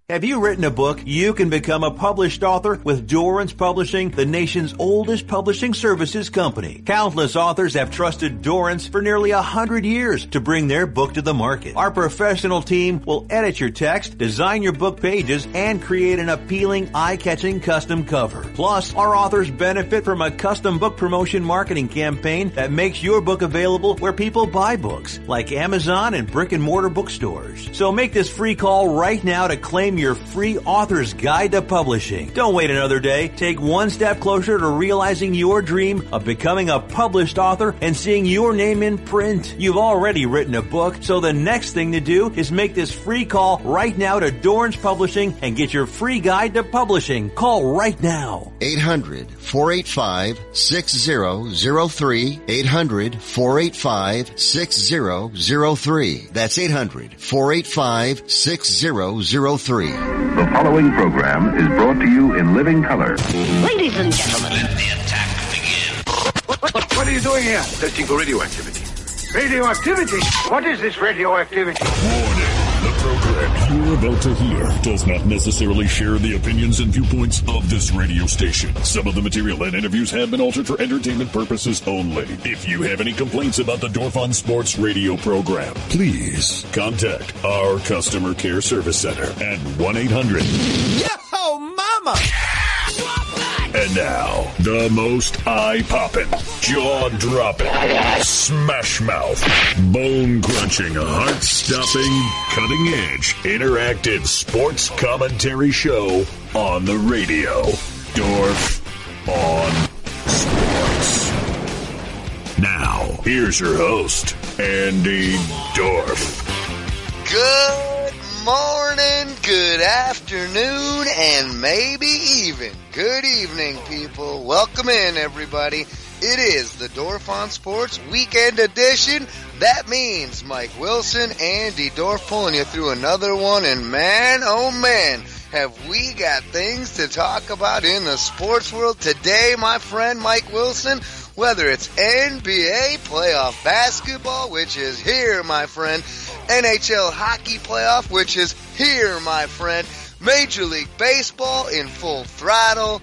Have you written a book? You can become a published author with Dorrance Publishing, the nation's oldest publishing services company. Countless authors have trusted Dorrance for nearly 100 years to bring their book to the market. Our professional team will edit your text, design your book pages, and create an appealing, eye-catching custom cover. Plus, our authors benefit from a custom book promotion marketing campaign that makes your book available where people buy books, like Amazon and brick-and-mortar bookstores. So make this free call right now to claim your free author's guide to publishing. Don't wait another day. Take one step closer to realizing your dream of becoming a published author and seeing your name in print. You've already written a book, so the next thing to do is make this free call right now to Dorrance Publishing and get your free guide to publishing. Call right now. 800-485-6003. 800-485-6003. That's 800-485-6003. The following program is brought to you in living color. Ladies and gentlemen, let the attack begin. What are you doing here? Testing for radioactivity. Radioactivity? What is this radioactivity? Warning. The program you're about to hear does not necessarily share the opinions and viewpoints of this radio station. Some of the material and interviews have been altered for entertainment purposes only. If you have any complaints about the Dorf on Sports radio program, please contact our customer care service center at 1-800. Yo, mama! And now, the most eye-popping, jaw-dropping, smash-mouth, bone-crunching, heart-stopping, cutting-edge, interactive sports commentary show on the radio. Dorf on Sports. Now, here's your host, Andy Dorf. Good morning, good afternoon, and maybe even good evening, people. Welcome in, everybody. It is the Dorf on Sports Weekend Edition. That means Mike Wilson, Andy Dorf pulling you through another one, and man, oh man, have we got things to talk about in the sports world today, my friend Mike Wilson. Whether it's NBA playoff basketball, which is here, my friend, NHL hockey playoff, which is here, my friend, Major League Baseball in full throttle,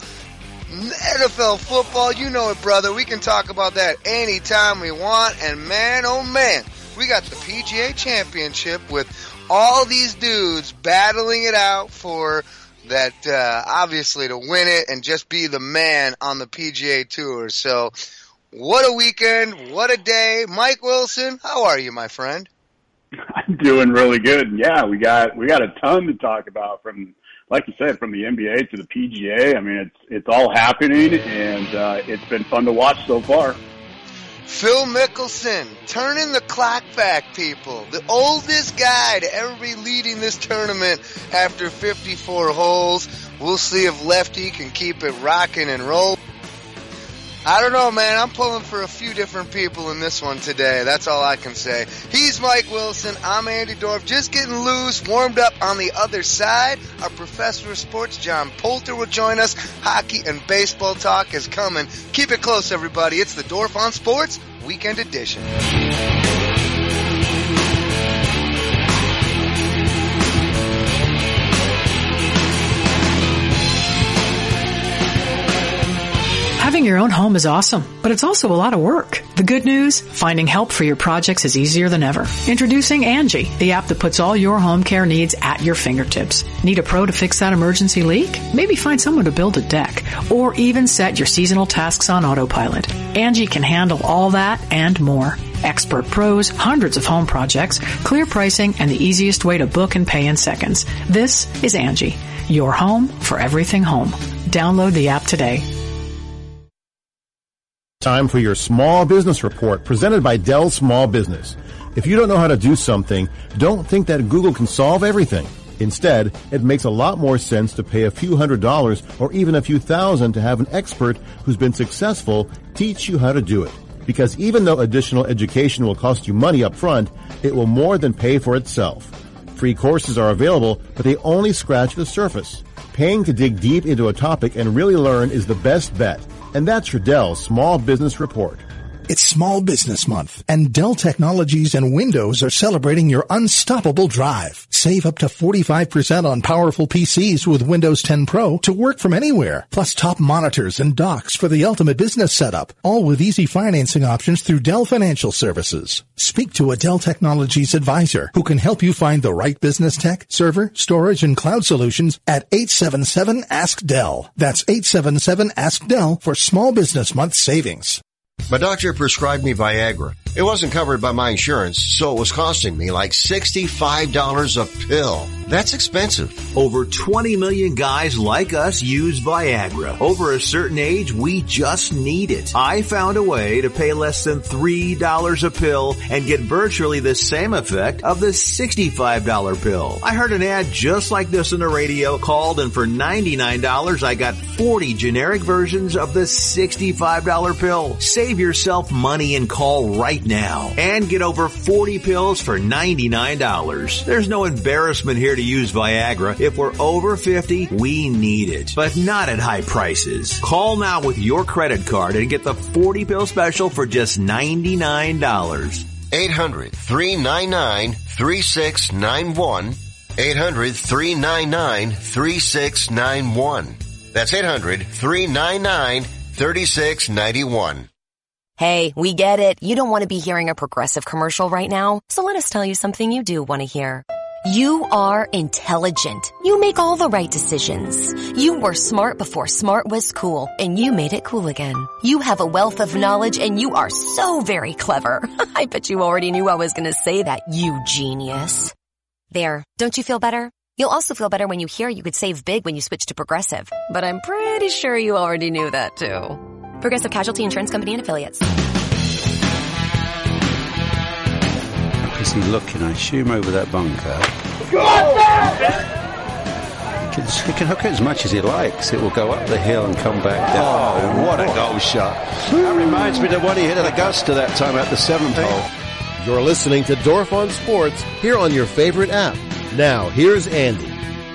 NFL football, you know it, brother. We can talk about that anytime we want, and man, oh man, we got the PGA Championship with all these dudes battling it out for that, obviously to win it and just be the man on the PGA Tour. So, what a weekend, what a day. Mike Wilson, how are you, my friend? I'm doing really good. Yeah, we got a ton to talk about, from, like you said, from the NBA to the PGA. I mean, it's all happening, and it's been fun to watch so far. Phil Mickelson, turning the clock back, people. The oldest guy to ever be leading this tournament after 54 holes. We'll see if Lefty can keep it rocking and rolling. I don't know, man. I'm pulling for a few different people in this one today. That's all I can say. He's Mike Wilson. I'm Andy Dorf. Just getting loose, warmed up on the other side. Our professor of sports, John Poulter, will join us. Hockey and baseball talk is coming. Keep it close, everybody. It's the Dorf on Sports Weekend Edition. Having your own home is awesome, but it's also a lot of work. The good news? Finding help for your projects is easier than ever. Introducing Angie, the app that puts all your home care needs at your fingertips. Need a pro to fix that emergency leak? Maybe find someone to build a deck, or even set your seasonal tasks on autopilot. Angie can handle all that and more. Expert pros, hundreds of home projects, clear pricing, and the easiest way to book and pay in seconds. This is Angie, your home for everything home. Download the app today. Time for your small business report presented by Dell Small Business. If you don't know how to do something, don't think that Google can solve everything. Instead, it makes a lot more sense to pay a few $100s or even a few thousand to have an expert who's been successful teach you how to do it. Because even though additional education will cost you money up front, it will more than pay for itself. Free courses are available, but they only scratch the surface. Paying to dig deep into a topic and really learn is the best bet. And that's your Dell Small Business Report. It's Small Business Month, and Dell Technologies and Windows are celebrating your unstoppable drive. Save up to 45% on powerful PCs with Windows 10 Pro to work from anywhere. Plus top monitors and docks for the ultimate business setup. All with easy financing options through Dell Financial Services. Speak to a Dell Technologies advisor who can help you find the right business tech, server, storage, and cloud solutions at 877-ASK-DELL. That's 877-ASK-DELL for small business month savings. My doctor prescribed me Viagra. It wasn't covered by my insurance, so it was costing me like $65 a pill. That's expensive. Over 20 million guys like us use Viagra. Over a certain age, we just need it. I found a way to pay less than $3 a pill and get virtually the same effect of the $65 pill. I heard an ad just like this on the radio, called, and for $99, I got 40 generic versions of the $65 pill. Save yourself money and call right now and get over 40 pills for $99. There's no embarrassment here to use Viagra. If we're over 50, we need it, but not at high prices. Call now with your credit card and get the 40 pill special for just $99. 800-399-3691. 800-399-3691. That's 800-399-3691. Hey, we get it. You don't want to be hearing a Progressive commercial right now, so let us tell you something you do want to hear. You are intelligent. You make all the right decisions. You were smart before smart was cool, and you made it cool again. You have a wealth of knowledge, and you are so very clever. I bet you already knew I was going to say that, you genius. There. Don't you feel better? You'll also feel better when you hear you could save big when you switch to Progressive. But I'm pretty sure you already knew that, too. Progressive Casualty Insurance Company and Affiliates. Is he looking, I assume, over that bunker? He can hook it as much as he likes. It will go up the hill and come back down. Oh, what a goal shot. That reminds me of the one he hit at Augusta that time at the 7th hole. You're listening to Dorf on Sports here on your favorite app. Now, here's Andy.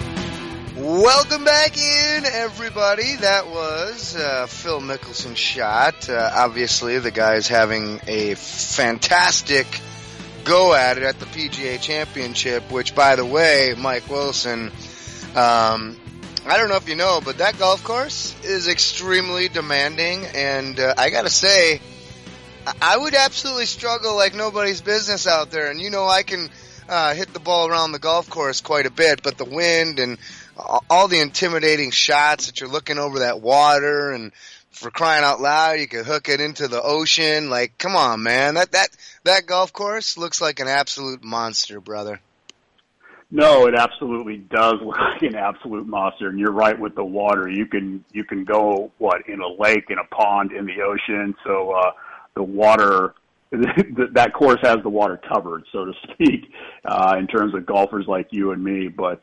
Welcome back in, everybody. That was Phil Mickelson's shot. Obviously, the guy's having a fantastic go at it at the PGA Championship, which, by the way, Mike Wilson, I don't know if you know, but that golf course is extremely demanding, and I gotta say, I would absolutely struggle like nobody's business out there. And, you know, I can hit the ball around the golf course quite a bit, but the wind and all the intimidating shots that you're looking over that water, and for crying out loud, you could hook it into the ocean. Like, come on, man. That golf course looks like an absolute monster, brother. No, it absolutely does look like an absolute monster, and you're right with the water. You can go, in a lake, in a pond, in the ocean, so the water, that course has the water covered, so to speak, in terms of golfers like you and me. But,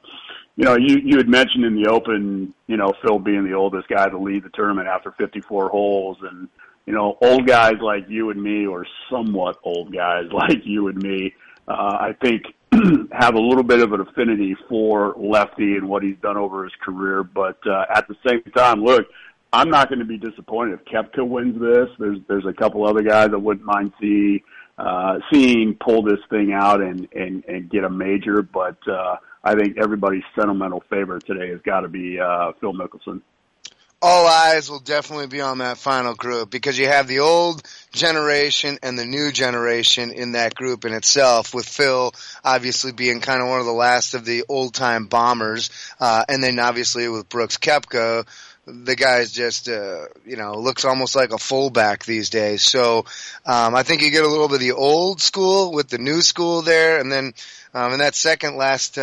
you had mentioned in the Open, Phil being the oldest guy to lead the tournament after 54 holes, and, old guys like you and me, or somewhat old guys like you and me, I think have a little bit of an affinity for Lefty and what he's done over his career. But at the same time, look, I'm not going to be disappointed if Koepka wins this. There's a couple other guys I wouldn't mind seeing pull this thing out and get a major. But I think everybody's sentimental favorite today has got to be Phil Mickelson. All eyes will definitely be on that final group, because you have the old generation and the new generation in that group in itself, with Phil obviously being kind of one of the last of the old-time bombers, and then obviously with Brooks Koepka, the guy's just, looks almost like a fullback these days. So I think you get a little bit of the old school with the new school there, and then in that second last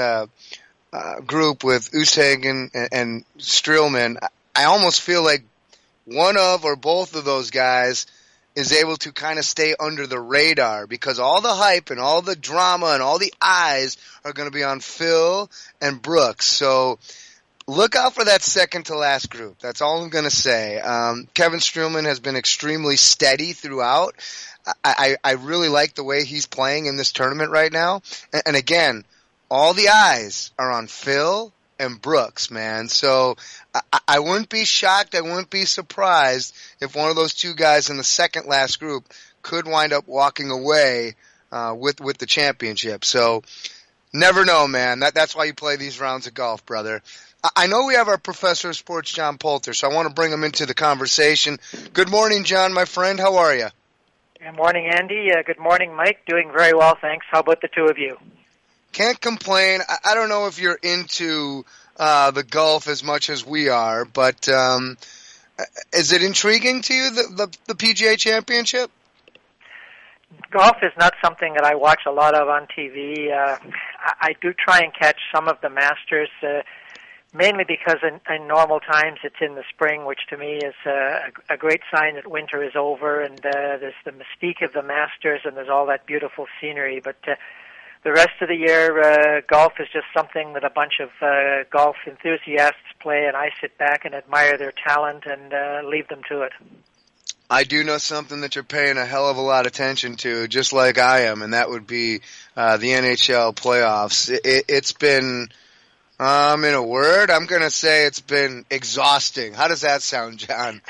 group with Usain and Streelman, I almost feel like one of or both of those guys is able to kind of stay under the radar, because all the hype and all the drama and all the eyes are going to be on Phil and Brooks. So look out for that second to last group. That's all I'm going to say. Kevin Streelman has been extremely steady throughout. I really like the way he's playing in this tournament right now. And again, all the eyes are on Phil and Brooks, man. So I wouldn't be shocked, I wouldn't be surprised if one of those two guys in the second last group could wind up walking away with the championship. So Never know, man. That's why you play these rounds of golf, brother. I know we have our professor of sports, John Poulter, so I want to bring him into the conversation. Good morning, John, my friend. How are you? Good morning, Andy. Good morning, Mike. Doing very well, thanks. How about the two of you? Can't complain. I don't know if you're into the golf as much as we are, but is it intriguing to you, the PGA Championship? Golf is not something that I watch a lot of on TV. I do try and catch some of the Masters, mainly because in normal times it's in the spring, which to me is a great sign that winter is over, and there's the mystique of the Masters, and there's all that beautiful scenery. But the rest of the year, golf is just something that a bunch of golf enthusiasts play, and I sit back and admire their talent and leave them to it. I do know something that you're paying a hell of a lot of attention to, just like I am, and that would be the NHL playoffs. It's been, in a word, I'm going to say it's been exhausting. How does that sound, John?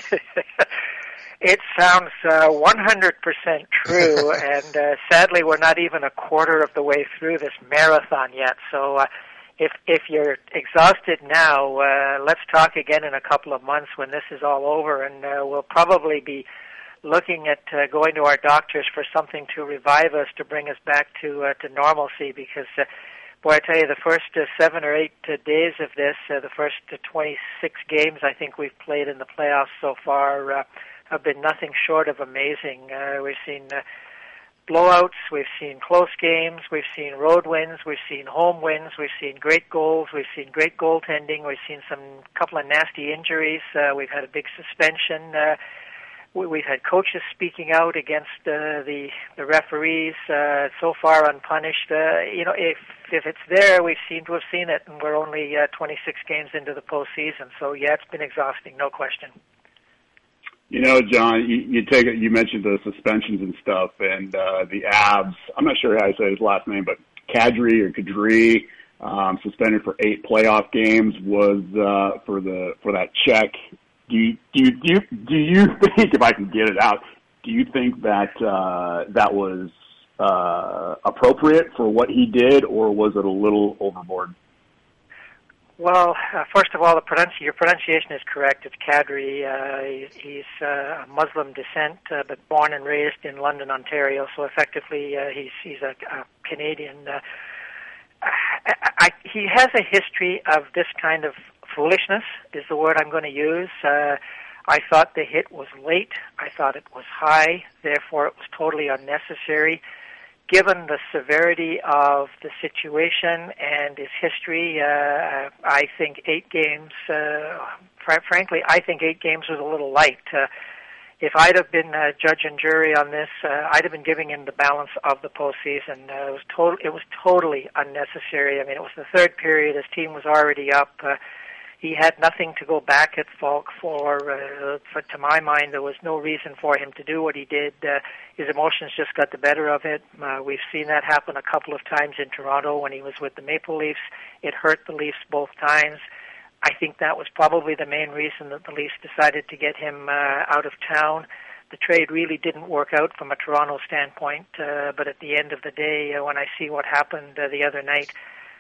It sounds 100% true, and sadly we're not even a quarter of the way through this marathon yet. So if you're exhausted now, let's talk again in a couple of months when this is all over, and we'll probably be looking at going to our doctors for something to revive us, to bring us back to normalcy, because boy, I tell you, the first 7 or 8 days of this, the first 26 games I think we've played in the playoffs so far have been nothing short of amazing. We've seen blowouts, we've seen close games, we've seen road wins, we've seen home wins, we've seen great goals, we've seen great goaltending, we've seen couple of nasty injuries, we've had a big suspension, we've had coaches speaking out against the referees, so far unpunished. If it's there, we seem to have seen it, and we're only 26 games into the postseason. So yeah, it's been exhausting, no question. You know, John, you mentioned the suspensions and stuff, and the Abs. I'm not sure how I say his last name, but Kadri, suspended for 8 playoff games, was for that check. Do you think, if I can get it out, do you think that that was appropriate for what he did, or was it a little overboard? Well, first of all, your pronunciation is correct. It's Kadri. He's a Muslim descent, but born and raised in London, Ontario. So effectively, he's a Canadian. He has a history of this kind of foolishness, is the word I'm going to use. I thought the hit was late. I thought it was high. Therefore, it was totally unnecessary. Given the severity of the situation and his history, I think 8 games, frankly, I think 8 games was a little light. If I'd have been judge and jury on this, I'd have been giving him the balance of the postseason. It was totally unnecessary. I mean, it was the third period. His team was already up. He had nothing to go back at Falk for. To my mind, there was no reason for him to do what he did. His emotions just got the better of it. We've seen that happen a couple of times in Toronto when he was with the Maple Leafs. It hurt the Leafs both times. I think that was probably the main reason that the Leafs decided to get him out of town. The trade really didn't work out from a Toronto standpoint, but at the end of the day, when I see what happened the other night,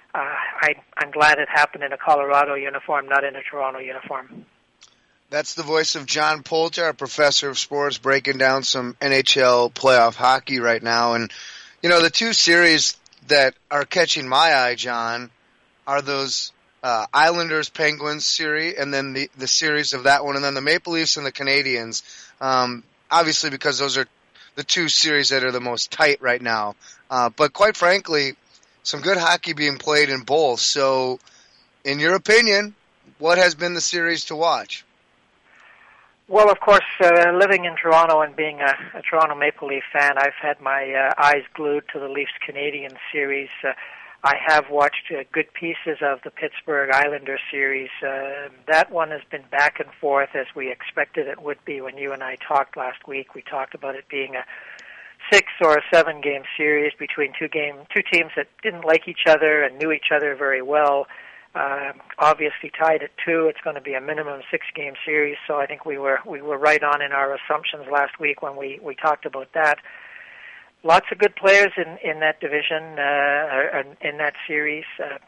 I'm glad it happened in a Colorado uniform, not in a Toronto uniform. That's the voice of John Poulter, a professor of sports, breaking down some NHL playoff hockey right now. And, the 2 series that are catching my eye, John, are those Islanders-Penguins series, and then the series of that one, and then the Maple Leafs and the Canadiens. Obviously, because those are the 2 series that are the most tight right now. But quite frankly, some good hockey being played in both. So, in your opinion, what has been the series to watch? Well, of course, living in Toronto and being a Toronto Maple Leaf fan, I've had my eyes glued to the Leafs-Canadiens series. I have watched good pieces of the Pittsburgh Islanders series. That one has been back and forth as we expected it would be when you and I talked last week. We talked about it being a 6 or a 7-game series between two teams that didn't like each other and knew each other very well. Obviously tied at 2, it's going to be a minimum 6-game series. So I think we were right on in our assumptions last week when we talked about that. lots of good players in that division, in that series.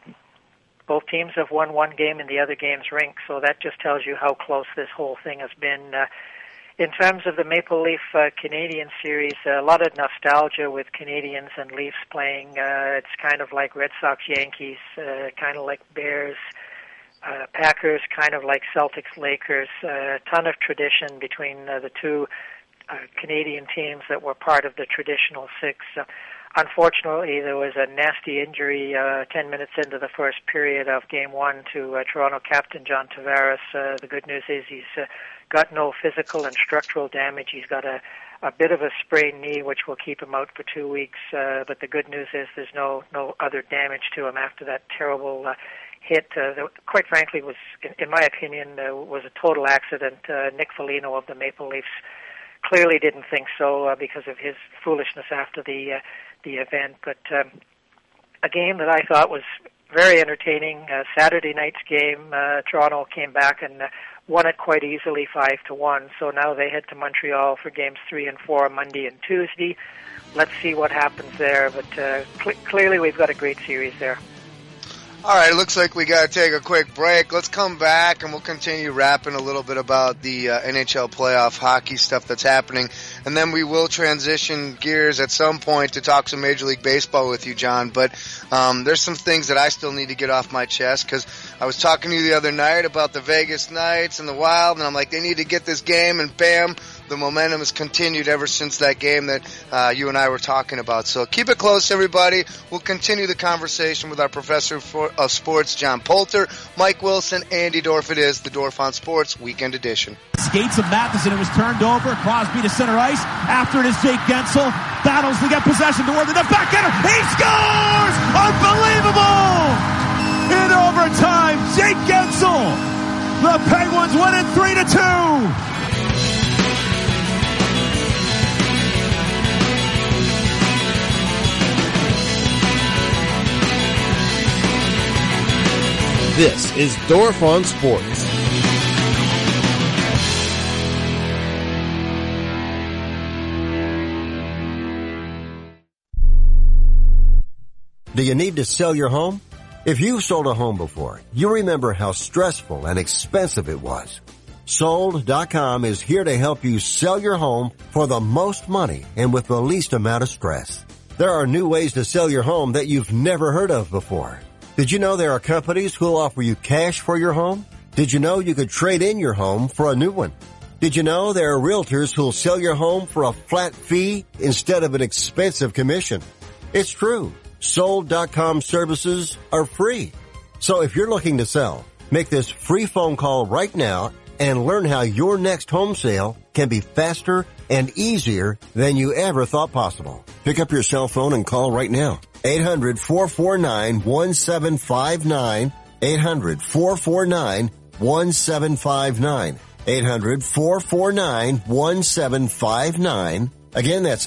Both teams have won one game and the other game's rink, so that just tells you how close this whole thing has been. In terms of the Maple Leaf Canadian series, a lot of nostalgia with Canadians and Leafs playing. It's kind of like Red Sox Yankees, kind of like Bears Packers, kind of like Celtics Lakers. A ton of tradition between the two Canadian teams that were part of the traditional six. Unfortunately, there was a nasty injury 10 minutes into the first period of Game 1 to Toronto captain John Tavares. The good news is he's got no physical and structural damage. He's got a bit of a sprained knee, which will keep him out for 2 weeks. But the good news is there's no other damage to him after that terrible hit. That, quite frankly, was, in my opinion, was a total accident. Nick Foligno of the Maple Leafs clearly didn't think so because of his foolishness after the event. But a game that I thought was very entertaining. Saturday night's game, Toronto came back and won it quite easily, 5-1. So now they head to Montreal for games 3 and 4 Monday and Tuesday. Let's see what happens there. But clearly we've got a great series there. All right, it looks like we got to take a quick break. Let's come back and we'll continue rapping a little bit about the NHL playoff hockey stuff that's happening. And then we will transition gears at some point to talk some Major League Baseball with you, John. But there's some things that I still need to get off my chest because I was talking to you the other night about the Vegas Knights and the Wild, and I'm like, they need to get this game, and bam, the momentum has continued ever since that game that you and I were talking about. So keep it close, everybody. We'll continue the conversation with our professor of sports, John Poulter, Mike Wilson, Andy Dorf. It is the Dorf on Sports Weekend Edition. Skates of Matheson. It was turned over. Crosby to center ice. After it is Jake Gensel. Battles to get possession toward the net. Backhander. He scores! Unbelievable! In overtime, Jake Gensel. The Penguins win it 3-2. This is Dorf on Sports. Do you need to sell your home? If you've sold a home before, you remember how stressful and expensive it was. Sold.com is here to help you sell your home for the most money and with the least amount of stress. There are new ways to sell your home that you've never heard of before. Did you know there are companies who'll offer you cash for your home? Did you know you could trade in your home for a new one? Did you know there are realtors who'll sell your home for a flat fee instead of an expensive commission? It's true. Sold.com services are free. So if you're looking to sell, make this free phone call right now and learn how your next home sale can be faster and easier than you ever thought possible. Pick up your cell phone and call right now. 800-449-1759. 800-449-1759. 800-449-1759. Again, that's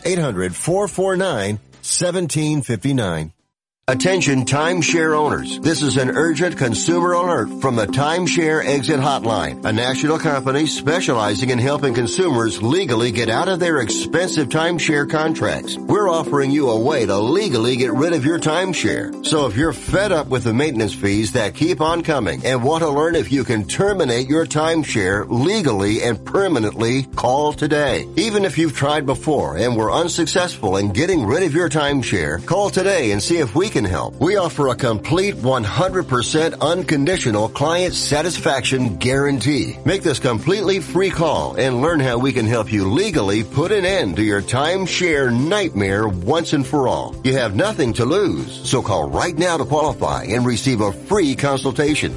800-449-1759. Attention timeshare owners. This is an urgent consumer alert from the Timeshare Exit Hotline, a national company specializing in helping consumers legally get out of their expensive timeshare contracts. We're offering you a way to legally get rid of your timeshare. So if you're fed up with the maintenance fees that keep on coming and want to learn if you can terminate your timeshare legally and permanently, call today. Even if you've tried before and were unsuccessful in getting rid of your timeshare, call today and see if we can help. We offer a complete 100% unconditional client satisfaction guarantee. Make this completely free call and learn how we can help you legally put an end to your timeshare nightmare once and for all. You have nothing to lose, so call right now to qualify and receive a free consultation.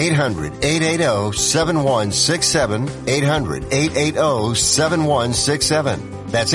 800-880-7167. 800-880-7167. That's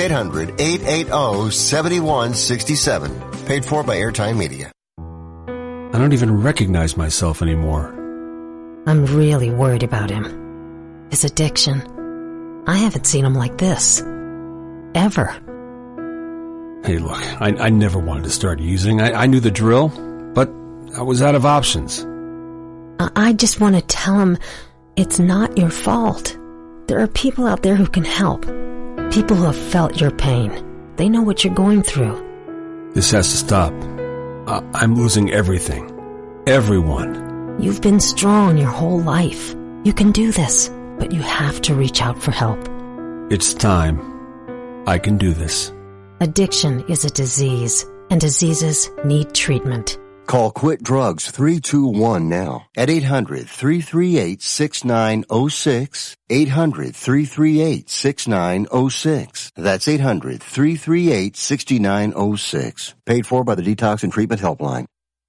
800-880-7167. Paid for by Airtime Media. I don't even recognize myself anymore. I'm really worried about him. His addiction. I haven't seen him like this. Ever. Hey, look, I never wanted to start using. I knew the drill, but I was out of options. I just want to tell him it's not your fault. There are people out there who can help. People who have felt your pain. They know what you're going through. This has to stop. I'm losing everything. Everyone. You've been strong your whole life. You can do this, but you have to reach out for help. It's time. I can do this. Addiction is a disease, and diseases need treatment. Call Quit Drugs 321 now at 800-338-6906. 800-338-6906. That's 800-338-6906. Paid for by the Detox and Treatment Helpline.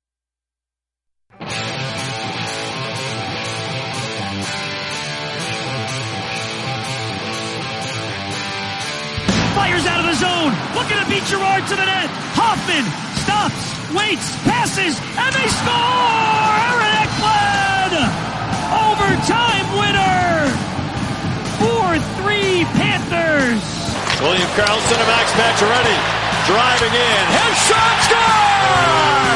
Fires out of the zone. Looking to beat Gerard to the net. Hoffman stops, waits, passes, and they score! Aaron Ekblad! Overtime winner! 4-3 Panthers! William Karlsson and Max Pacioretty driving in. His shot, score!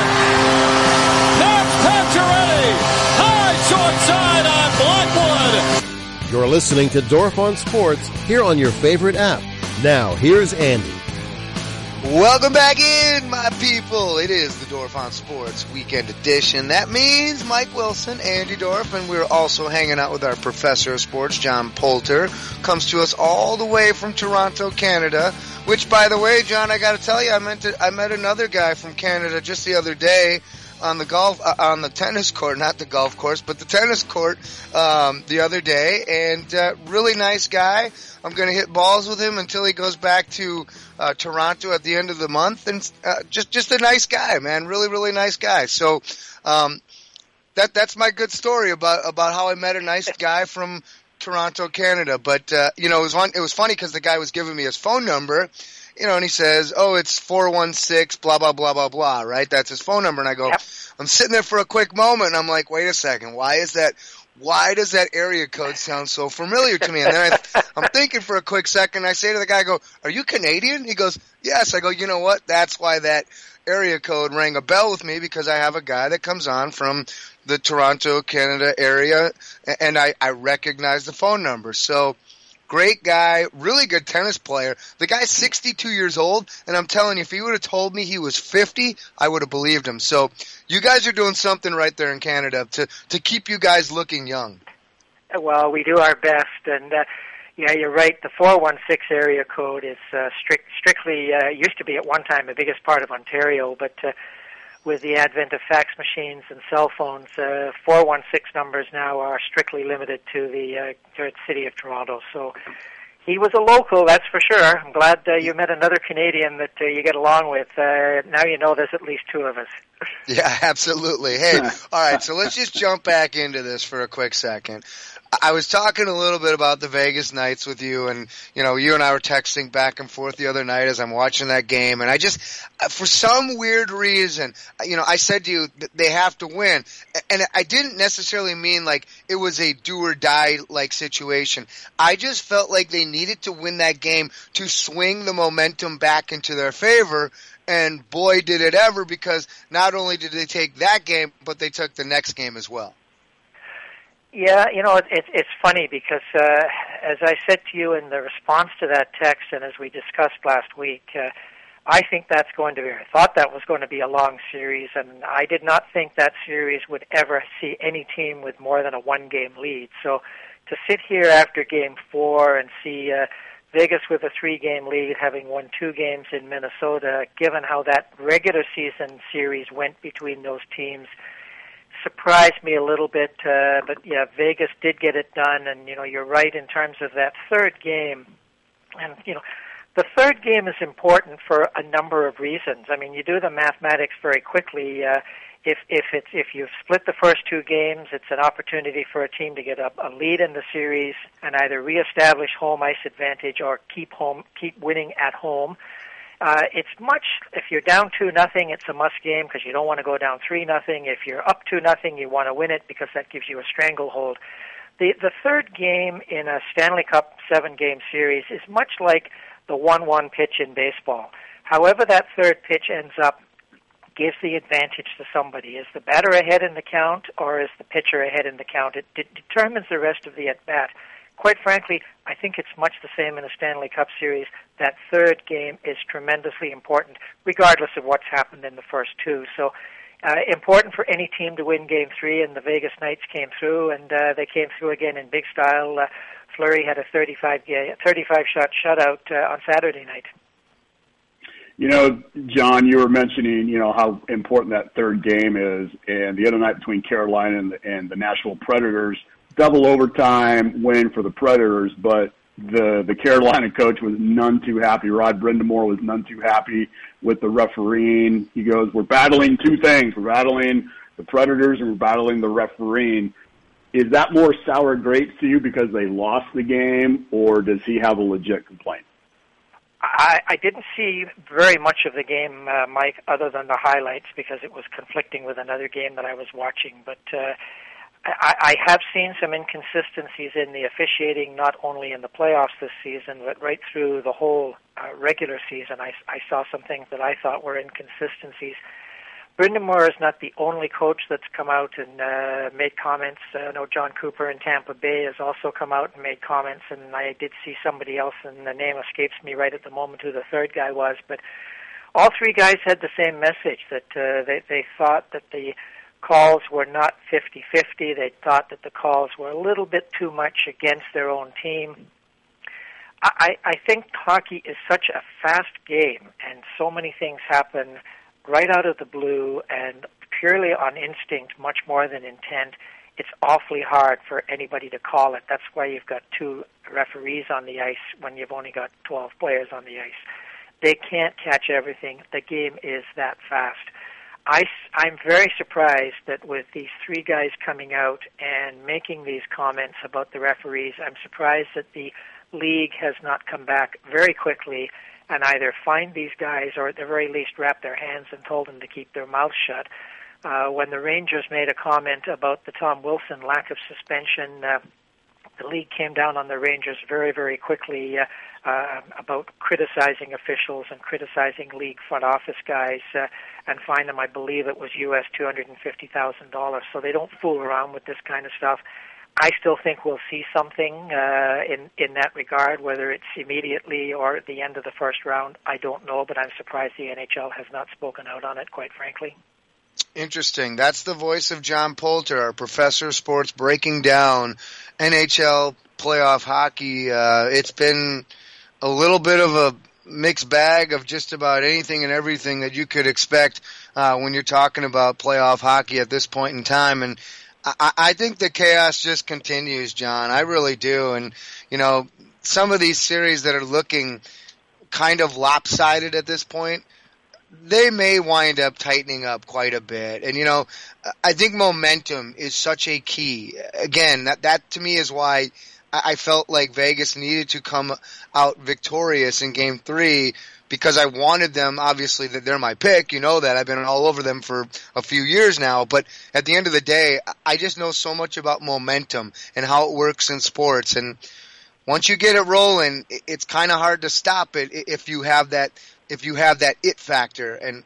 Max Pacioretty! High short side on Blackwood! You're listening to Dorf on Sports here on your favorite app. Now, here's Andy. Welcome back in, my people. It is the Dorf on Sports Weekend Edition. That means Mike Wilson, Andy Dorf, and we're also hanging out with our professor of sports, John Poulter. Comes to us all the way from Toronto, Canada. Which, by the way, John, I got to tell you, I met another guy from Canada just the other day on the tennis court, not the golf course, but the tennis court the other day, and really nice guy. I'm going to hit balls with him until he goes back to Toronto at the end of the month, and just a nice guy, man, really, really nice guy. So that's my good story about how I met a nice guy from Toronto, Canada. But it was funny because the guy was giving me his phone number. And he says, oh, it's 416, blah, blah, blah, blah, blah, right? That's his phone number. And I go, yep. I'm sitting there for a quick moment, and I'm like, wait a second, why does that area code sound so familiar to me? And then I'm thinking for a quick second, I say to the guy, I go, are you Canadian? He goes, yes. I go, you know what? That's why that area code rang a bell with me, because I have a guy that comes on from the Toronto, Canada area, and I recognize the phone number. So, great guy, really good tennis player. The guy's 62 years old, and I'm telling you, if he would have told me he was 50, I would have believed him. So you guys are doing something right there in Canada to keep you guys looking young. Well, we do our best, and yeah, you're right. The 416 area code is strictly used to be at one time the biggest part of Ontario, but with the advent of fax machines and cell phones, 416 numbers now are strictly limited to the city of Toronto. So he was a local, that's for sure. I'm glad you met another Canadian that you get along with. Now you know there's at least two of us. Yeah, absolutely. Hey, all right, so let's just jump back into this for a quick second. I was talking a little bit about the Vegas Knights with you, and, you and I were texting back and forth the other night as I'm watching that game, and I just, for some weird reason, I said to you, they have to win, and I didn't necessarily mean like it was a do-or-die like situation. I just felt like they needed to win that game to swing the momentum back into their favor, and boy, did it ever, because not only did they take that game, but they took the next game as well. Yeah, it's funny because as I said to you in the response to that text, and as we discussed last week, I think I thought that was going to be a long series, and I did not think that series would ever see any team with more than a one-game lead. So to sit here after Game 4 and see Vegas with a 3-game lead, having won 2 games in Minnesota, given how that regular season series went between those teams, surprised me a little bit, but yeah, Vegas did get it done, and you're right in terms of that third game, and the third game is important for a number of reasons. I mean, you do the mathematics very quickly. If you've split the first 2 games, it's an opportunity for a team to get a lead in the series and either reestablish home ice advantage or keep winning at home. If you're down 2-0, it's a must game because you don't want to go down 3-0. If you're up 2-0, you want to win it because that gives you a stranglehold. The third game in a Stanley Cup 7-game series is much like the 1-1 pitch in baseball. However that third pitch ends up gives the advantage to somebody. Is the batter ahead in the count or is the pitcher ahead in the count? It determines the rest of the at-bat. quite frankly, I think it's much the same in a Stanley Cup series. That third game is tremendously important, regardless of what's happened in the first two. So important for any team to win Game 3, and the Vegas Knights came through, and they came through again in big style. Fleury had a 35-shot shutout on Saturday night. You know, John, you were mentioning, you know, how important that third game is, and the other night between Carolina and the Nashville Predators, double overtime win for the Predators, but the Carolina coach was none too happy. Rod Brindamore was none too happy with the refereeing. He goes, we're battling two things. We're battling the Predators and we're battling the refereeing. Is that more sour grapes to you because they lost the game, or does he have a legit complaint? I didn't see very much of the game, Mike, other than the highlights, because it was conflicting with another game that I was watching. But I have seen some inconsistencies in the officiating, not only in the playoffs this season, but right through the whole regular season. I saw some things that I thought were inconsistencies. Brindamore is not the only coach that's come out and made comments. I know John Cooper in Tampa Bay has also come out and made comments, and I did see somebody else, and the name escapes me right at the moment who the third guy was. But all three guys had the same message, that they thought that the calls were not 50-50. They thought that the calls were a little bit too much against their own team. I think hockey is such a fast game, and so many things happen right out of the blue and purely on instinct, much more than intent. It's awfully hard for anybody to call it. That's why you've got two referees on the ice when you've only got 12 players on the ice. They can't catch everything. The game is that fast. I'm very surprised that with these three guys coming out and making these comments about the referees, I'm surprised that the league has not come back very quickly and either find these guys or at the very least wrap their hands and told them to keep their mouths shut. When the Rangers made a comment about the Tom Wilson lack of suspension, the league came down on the Rangers very, very quickly about criticizing officials and criticizing league front office guys and fined them, I believe it was US $250,000. So they don't fool around with this kind of stuff. I still think we'll see something in that regard, whether it's immediately or at the end of the first round. I don't know, but I'm surprised the NHL has not spoken out on it, quite frankly. Interesting. That's the voice of John Poulter, our professor of sports, breaking down NHL playoff hockey. It's been a little bit of a mixed bag of just about anything and everything that you could expect when you're talking about playoff hockey at this point in time. And I think the chaos just continues, John. I really do. And, you know, some of these series that are looking kind of lopsided at this point, they may wind up tightening up quite a bit. And, you know, I think momentum is such a key. Again, that to me is why I felt like Vegas needed to come out victorious in Game 3, because I wanted them, obviously, that they're my pick. You know that. I've been all over them for a few years now. But at the end of the day, I just know so much about momentum and how it works in sports. And once you get it rolling, it's kind of hard to stop it if you have that it factor. And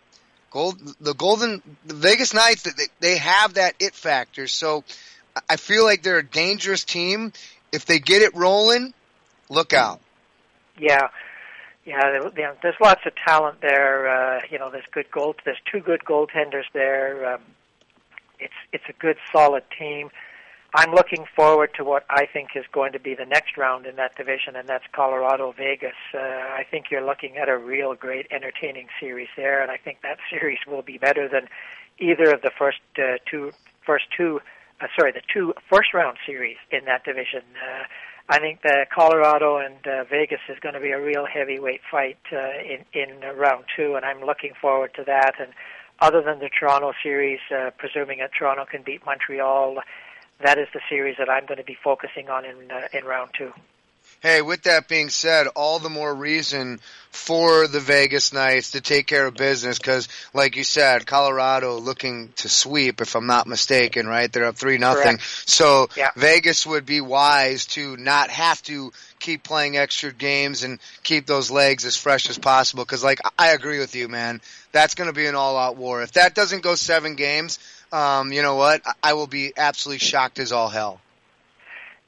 the Vegas Knights, they have that it factor. So I feel like they're a dangerous team. If they get it rolling, look out. Yeah. Yeah, there's lots of talent there. You know, there's two good goaltenders there. It's a good, solid team. I'm looking forward to what I think is going to be the next round in that division, and that's Colorado-Vegas. I think you're looking at a real great, entertaining series there, and I think that series will be better than either of the two first-round series in that division. I think the Colorado and Vegas is going to be a real heavyweight fight in round 2, and I'm looking forward to that. And other than the Toronto series, presuming that Toronto can beat Montreal, that is the series that I'm going to be focusing on in round 2. Hey, with that being said, all the more reason for the Vegas Knights to take care of business because, like you said, Colorado looking to sweep, if I'm not mistaken, right? They're up 3-0. So yeah. Vegas would be wise to not have to keep playing extra games and keep those legs as fresh as possible because, like, I agree with you, man. That's going to be an all-out war. If that doesn't go 7 games, you know what? I will be absolutely shocked as all hell.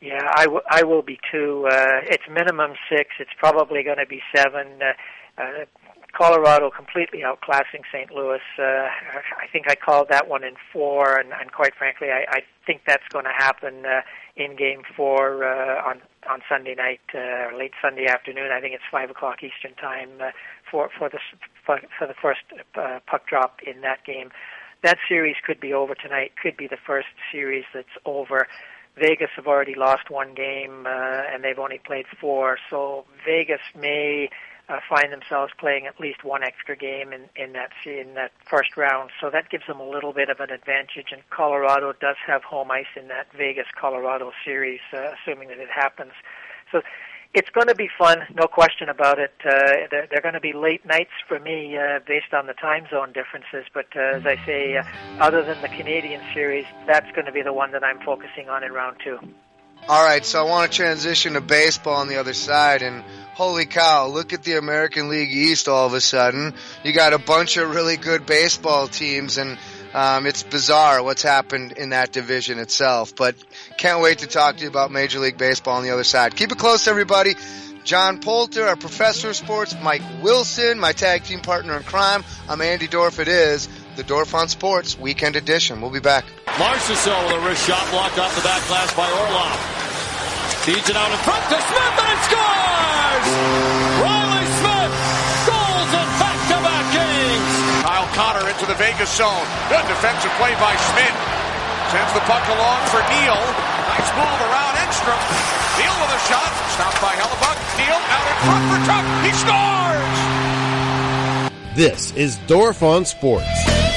Yeah, I will be too. It's minimum 6. It's probably going to be 7. Colorado completely outclassing St. Louis. I think I called that one in 4, and quite frankly, I think that's going to happen in Game 4 on Sunday night, late Sunday afternoon. I think it's 5:00 Eastern time for the first puck drop in that game. That series could be over tonight. Could be the first series that's over. Vegas have already lost 1 game, and they've only played 4. So Vegas may find themselves playing at least 1 extra game in that first round. So that gives them a little bit of an advantage. And Colorado does have home ice in that Vegas-Colorado series, assuming that it happens. So it's going to be fun, no question about it. They're going to be late nights for me based on the time zone differences. But as I say, other than the Canadian series, that's going to be the one that I'm focusing on in round 2. All right, so I want to transition to baseball on the other side, and holy cow, look at the American League East all of a sudden. You got a bunch of really good baseball teams, and it's bizarre what's happened in that division itself. But can't wait to talk to you about Major League Baseball on the other side. Keep it close, everybody. John Poulter, our professor of sports, Mike Wilson, my tag team partner in crime. I'm Andy Dorf. It is the Dorf on Sports Weekend Edition. We'll be back. Marchessault with a wrist shot blocked off the back glass by Orlov. Feeds it out in front to Smith, and it scores! Riley Smith goals in back-to-back games. Kyle Connor into the Vegas zone. Good defensive play by Smith. Sends the puck along for Neal. Nice move around Enstrom. Neal with a shot. Stopped by Hellebuck. Neal out in front for Tuck. He scores! This is Dorf on Sports.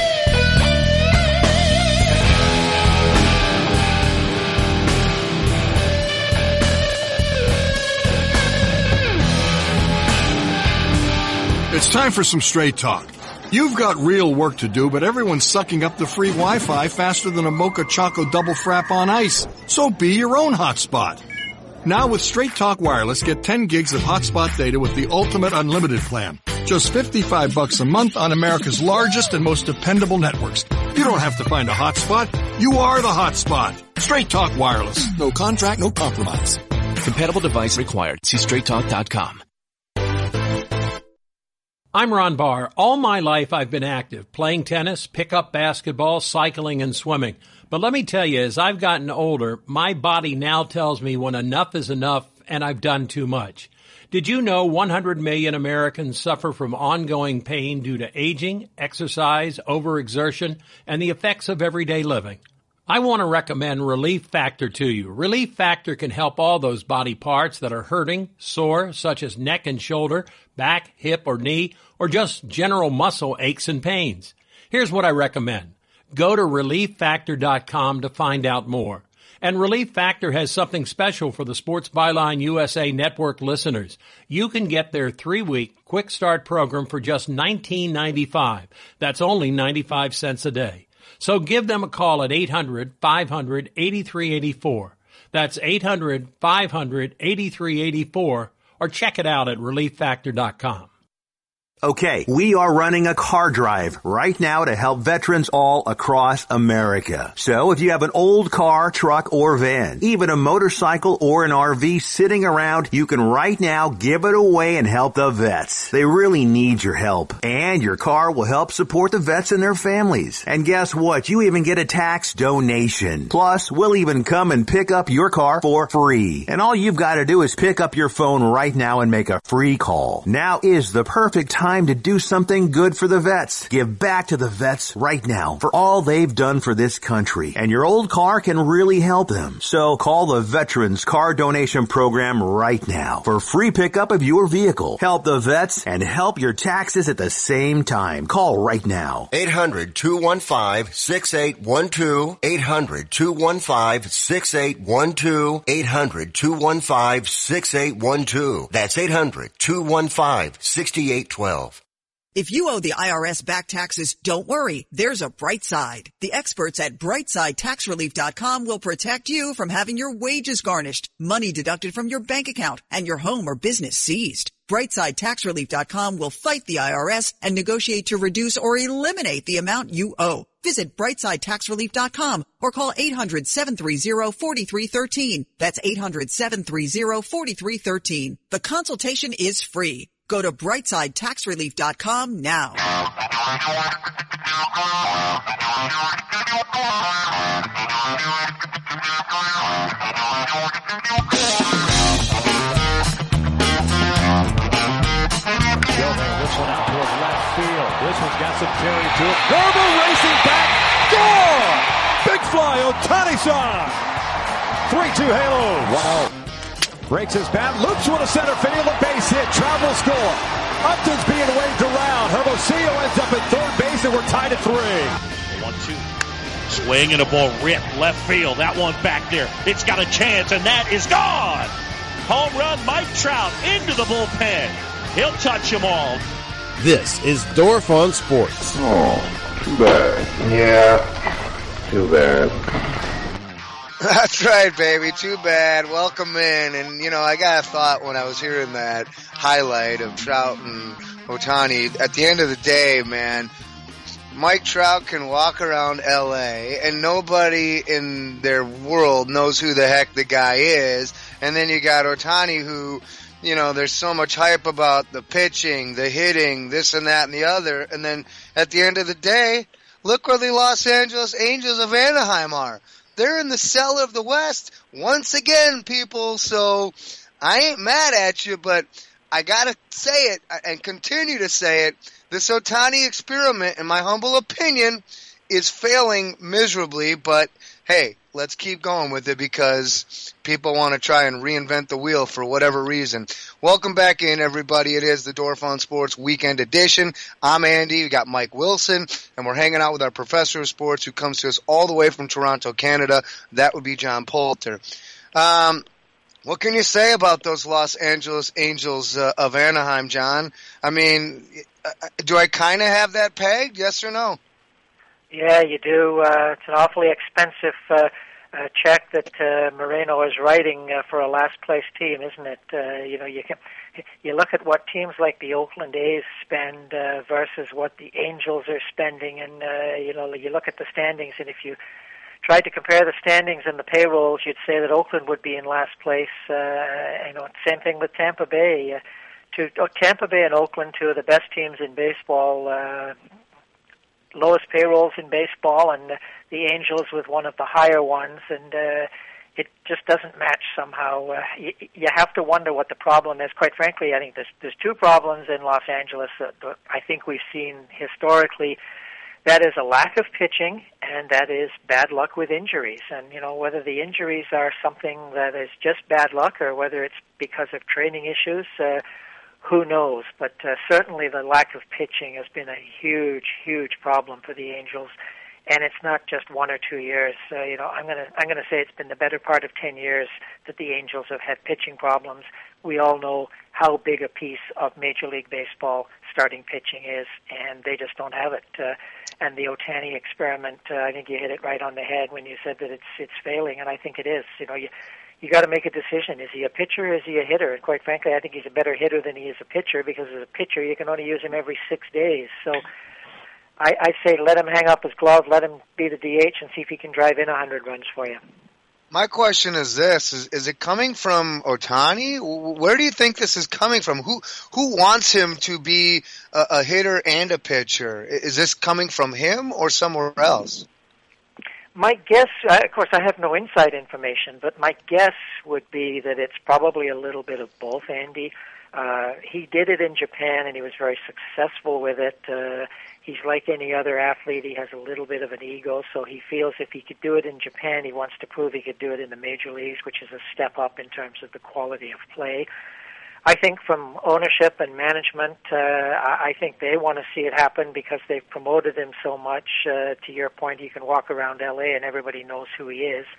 It's time for some straight talk. You've got real work to do, but everyone's sucking up the free Wi-Fi faster than a Mocha Choco double frap on ice. So be your own hotspot. Now with Straight Talk Wireless, get 10 gigs of hotspot data with the ultimate unlimited plan. Just $55 a month on America's largest and most dependable networks. You don't have to find a hotspot. You are the hotspot. Straight Talk Wireless. No contract, no compromise. Compatible device required. See straighttalk.com. I'm Ron Barr. All my life I've been active, playing tennis, pickup basketball, cycling, and swimming. But let me tell you, as I've gotten older, my body now tells me when enough is enough and I've done too much. Did you know 100 million Americans suffer from ongoing pain due to aging, exercise, overexertion, and the effects of everyday living? I want to recommend Relief Factor to you. Relief Factor can help all those body parts that are hurting, sore, such as neck and shoulder, back, hip, or knee, or just general muscle aches and pains. Here's what I recommend. Go to ReliefFactor.com to find out more. And Relief Factor has something special for the Sports Byline USA Network listeners. You can get their 3-week quick start program for just $19.95. That's only 95 cents a day. So give them a call at 800-500-8384. That's 800-500-8384, or check it out at ReliefFactor.com. Okay, we are running a car drive right now to help veterans all across America. So if you have an old car, truck, or van, even a motorcycle or an RV sitting around, you can right now give it away and help the vets. They really need your help. And your car will help support the vets and their families. And guess what? You even get a tax donation. Plus, we'll even come and pick up your car for free. And all you've got to do is pick up your phone right now and make a free call. Now is the perfect time to do something good for the vets. Give back to the vets right now for all they've done for this country. And your old car can really help them. So call the Veterans Car Donation Program right now for free pickup of your vehicle. Help the vets and help your taxes at the same time. Call right now. 800-215-6812. 800-215-6812. 800-215-6812. That's 800-215-6812. If you owe the IRS back taxes, don't worry. There's a bright side. The experts at BrightSideTaxRelief.com will protect you from having your wages garnished, money deducted from your bank account, and your home or business seized. BrightSideTaxRelief.com will fight the IRS and negotiate to reduce or eliminate the amount you owe. Visit BrightSideTaxRelief.com or call 800-730-4313. That's 800-730-4313. The consultation is free. Go to BrightSideTaxRelief.com now. This one out towards left field. This one's got some carry to it. Garber racing back. Score! Big fly, Ohtani-san. 3-2 Halo. 1-0. Breaks his bat, loops with a center field, a base hit, travel score. Upton's being waved around. Hermosillo ends up at third base, and we're tied at 3. 1-2. Swing and a ball ripped left field. That one back there. It's got a chance, and that is gone. Home run, Mike Trout into the bullpen. He'll touch them all. This is Dorf on Sports. Oh, too bad. Yeah, too bad. That's right, baby. Too bad. Welcome in. And, you know, I got a thought when I was hearing that highlight of Trout and Ohtani. At the end of the day, man, Mike Trout can walk around L.A. and nobody in their world knows who the heck the guy is. And then you got Ohtani who, you know, there's so much hype about the pitching, the hitting, this and that and the other. And then at the end of the day, look where the Los Angeles Angels of Anaheim are. They're in the cellar of the West once again, people. So I ain't mad at you, but I gotta say it and continue to say it. This Ohtani experiment, in my humble opinion, is failing miserably, but hey, let's keep going with it because people want to try and reinvent the wheel for whatever reason. Welcome back in, everybody. It is the Dorf on Sports Weekend Edition. I'm Andy. We got Mike Wilson, and we're hanging out with our professor of sports who comes to us all the way from Toronto, Canada. That would be John Poulter. What can you say about those Los Angeles Angels of Anaheim, John? I mean, do I kind of have that pegged, yes or no? Yeah, you do. It's an awfully expensive check that Moreno is writing for a last-place team, isn't it? You know, you look at what teams like the Oakland A's spend versus what the Angels are spending, and you know, you look at the standings, and if you tried to compare the standings and the payrolls, you'd say that Oakland would be in last place. You know, same thing with Tampa Bay. Tampa Bay and Oakland, two of the best teams in baseball. Lowest payrolls in baseball, and the Angels with one of the higher ones, and it just doesn't match somehow. You have to wonder what the problem is. Quite frankly, I think there's two problems in Los Angeles that I think we've seen historically. That is a lack of pitching, and that is bad luck with injuries. And, you know, whether the injuries are something that is just bad luck or whether it's because of training issues, who knows? But certainly the lack of pitching has been a huge, huge problem for the Angels, and it's not just 1 or 2 years. You know, I'm gonna say it's been the better part of 10 years that the Angels have had pitching problems. We all know how big a piece of Major League Baseball starting pitching is, and they just don't have it. And the Ohtani experiment, I think you hit it right on the head when you said that it's failing, and I think it is. You know, you got to make a decision. Is he a pitcher or is he a hitter? And quite frankly, I think he's a better hitter than he is a pitcher because as a pitcher, you can only use him every 6 days. So I say let him hang up his glove, let him be the DH, and see if he can drive in 100 runs for you. My question is this. Is it coming from Ohtani? Where do you think this is coming from? Who wants him to be a hitter and a pitcher? Is this coming from him or somewhere else? My guess, of course, I have no inside information, but my guess would be that it's probably a little bit of both, Andy. He did it in Japan, and he was very successful with it. He's like any other athlete. He has a little bit of an ego, so he feels if he could do it in Japan, he wants to prove he could do it in the major leagues, which is a step up in terms of the quality of play. I think from ownership and management, I think they want to see it happen because they've promoted him so much. To your point, he can walk around L.A. and everybody knows who he is.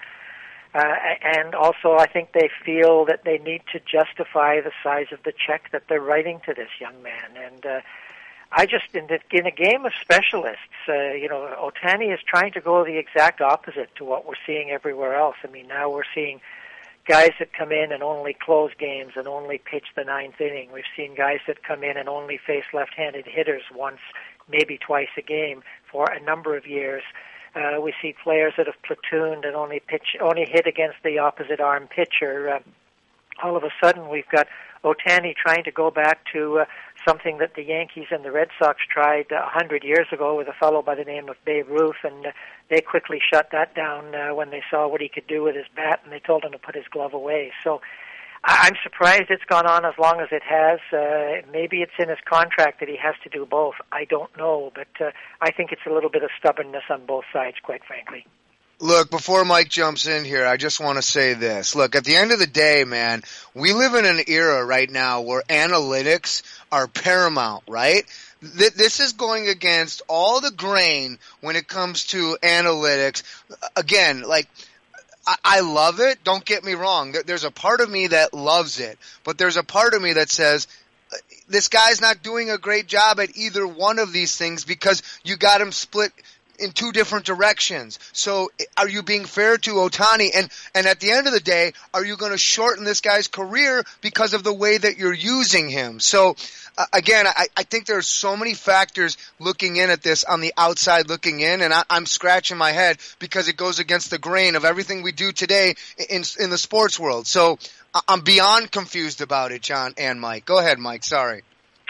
And also, I think they feel that they need to justify the size of the check that they're writing to this young man. And I just, in a game of specialists, Ohtani is trying to go the exact opposite to what we're seeing everywhere else. I mean, now we're seeing guys that come in and only close games and only pitch the ninth inning. We've seen guys that come in and only face left-handed hitters once, maybe twice a game for a number of years. We see players that have platooned and only hit against the opposite arm pitcher. All of a sudden, we've got Ohtani trying to go back to something that the Yankees and the Red Sox tried 100 years ago with a fellow by the name of Babe Ruth, and they quickly shut that down when they saw what he could do with his bat, and they told him to put his glove away. So I'm surprised it's gone on as long as it has. Maybe it's in his contract that he has to do both. I don't know, but I think it's a little bit of stubbornness on both sides, quite frankly. Look, before Mike jumps in here, I just want to say this. Look, at the end of the day, man, we live in an era right now where analytics are paramount, right? This is going against all the grain when it comes to analytics. Again, I love it. Don't get me wrong. There's a part of me that loves it, but there's a part of me that says, this guy's not doing a great job at either one of these things because you got him split in two different directions. So are you being fair to Ohtani? And at the end of the day, are you going to shorten this guy's career because of the way that you're using him? So again, I think there's so many factors looking in at this on the outside looking in, and I'm scratching my head because it goes against the grain of everything we do today in the sports world. So I'm beyond confused about it, John and Mike. Go ahead, Mike. Sorry.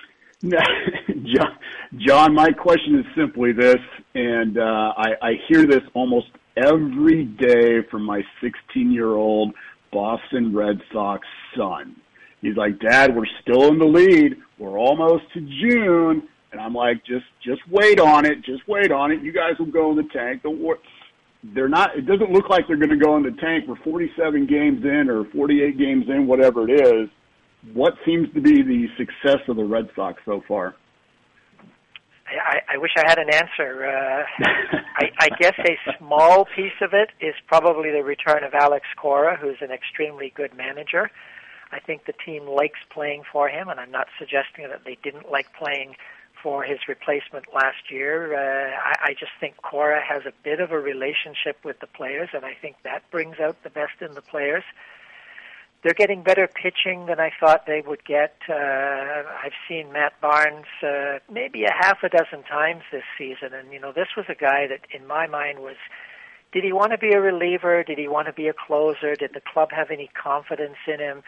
John, my question is simply this, and I hear this almost every day from my 16-year-old Boston Red Sox son. He's like, Dad, we're still in the lead. We're almost to June. And I'm like, just wait on it. Just wait on it. You guys will go in the tank. They're not. It doesn't look like they're going to go in the tank. We're 47 games in or 48 games in, whatever it is. What seems to be the success of the Red Sox so far? I wish I had an answer. I guess a small piece of it is probably the return of Alex Cora, who's an extremely good manager. I think the team likes playing for him, and I'm not suggesting that they didn't like playing for his replacement last year. I just think Cora has a bit of a relationship with the players, and I think that brings out the best in the players. They're getting better pitching than I thought they would get. I've seen Matt Barnes maybe a half a dozen times this season, and this was a guy that in my mind was, did he want to be a reliever? Did he want to be a closer? Did the club have any confidence in him?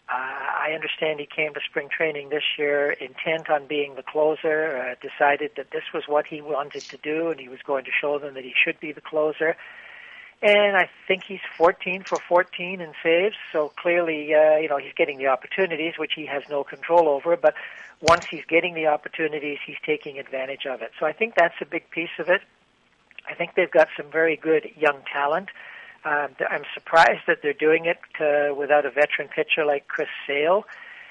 I understand he came to spring training this year intent on being the closer, decided that this was what he wanted to do, and he was going to show them that he should be the closer. And I think he's 14 for 14 in saves, so clearly, he's getting the opportunities, which he has no control over, but once he's getting the opportunities, he's taking advantage of it. So I think that's a big piece of it. I think they've got some very good young talent. I'm surprised that they're doing it without a veteran pitcher like Chris Sale.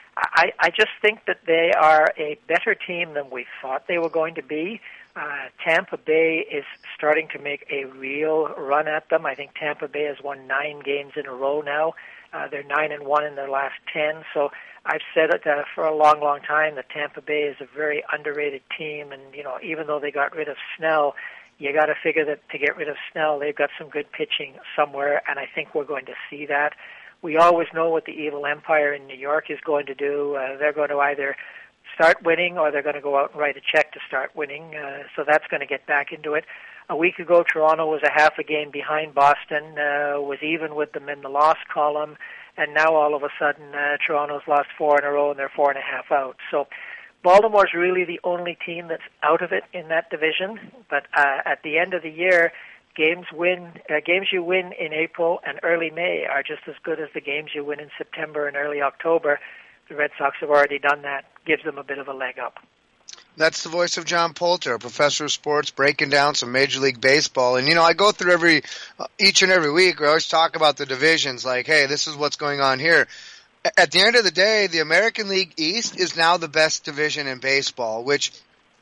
I just think that they are a better team than we thought they were going to be. Tampa Bay is starting to make a real run at them. I think Tampa Bay has won 9 games in a row now. They're 9-1 in their last 10. So I've said it for a long, long time that Tampa Bay is a very underrated team. And, even though they got rid of Snell, you got to figure that to get rid of Snell, they've got some good pitching somewhere, and I think we're going to see that. We always know what the evil empire in New York is going to do. They're going to either start winning or they're going to go out and write a check to start winning, so that's going to get back into it. A week ago, Toronto was a half a game behind Boston, was even with them in the loss column, and now all of a sudden Toronto's lost 4 in a row and they're 4.5 out. So Baltimore's really the only team that's out of it in that division, but at the end of the year, games you win in April and early May are just as good as the games you win in September and early October. The Red Sox have already done that. Gives them a bit of a leg up. That's the voice of John Poulter, a professor of sports, breaking down some Major League Baseball. And, I go through each and every week, we always talk about the divisions, like, hey, this is what's going on here. At the end of the day, the American League East is now the best division in baseball, which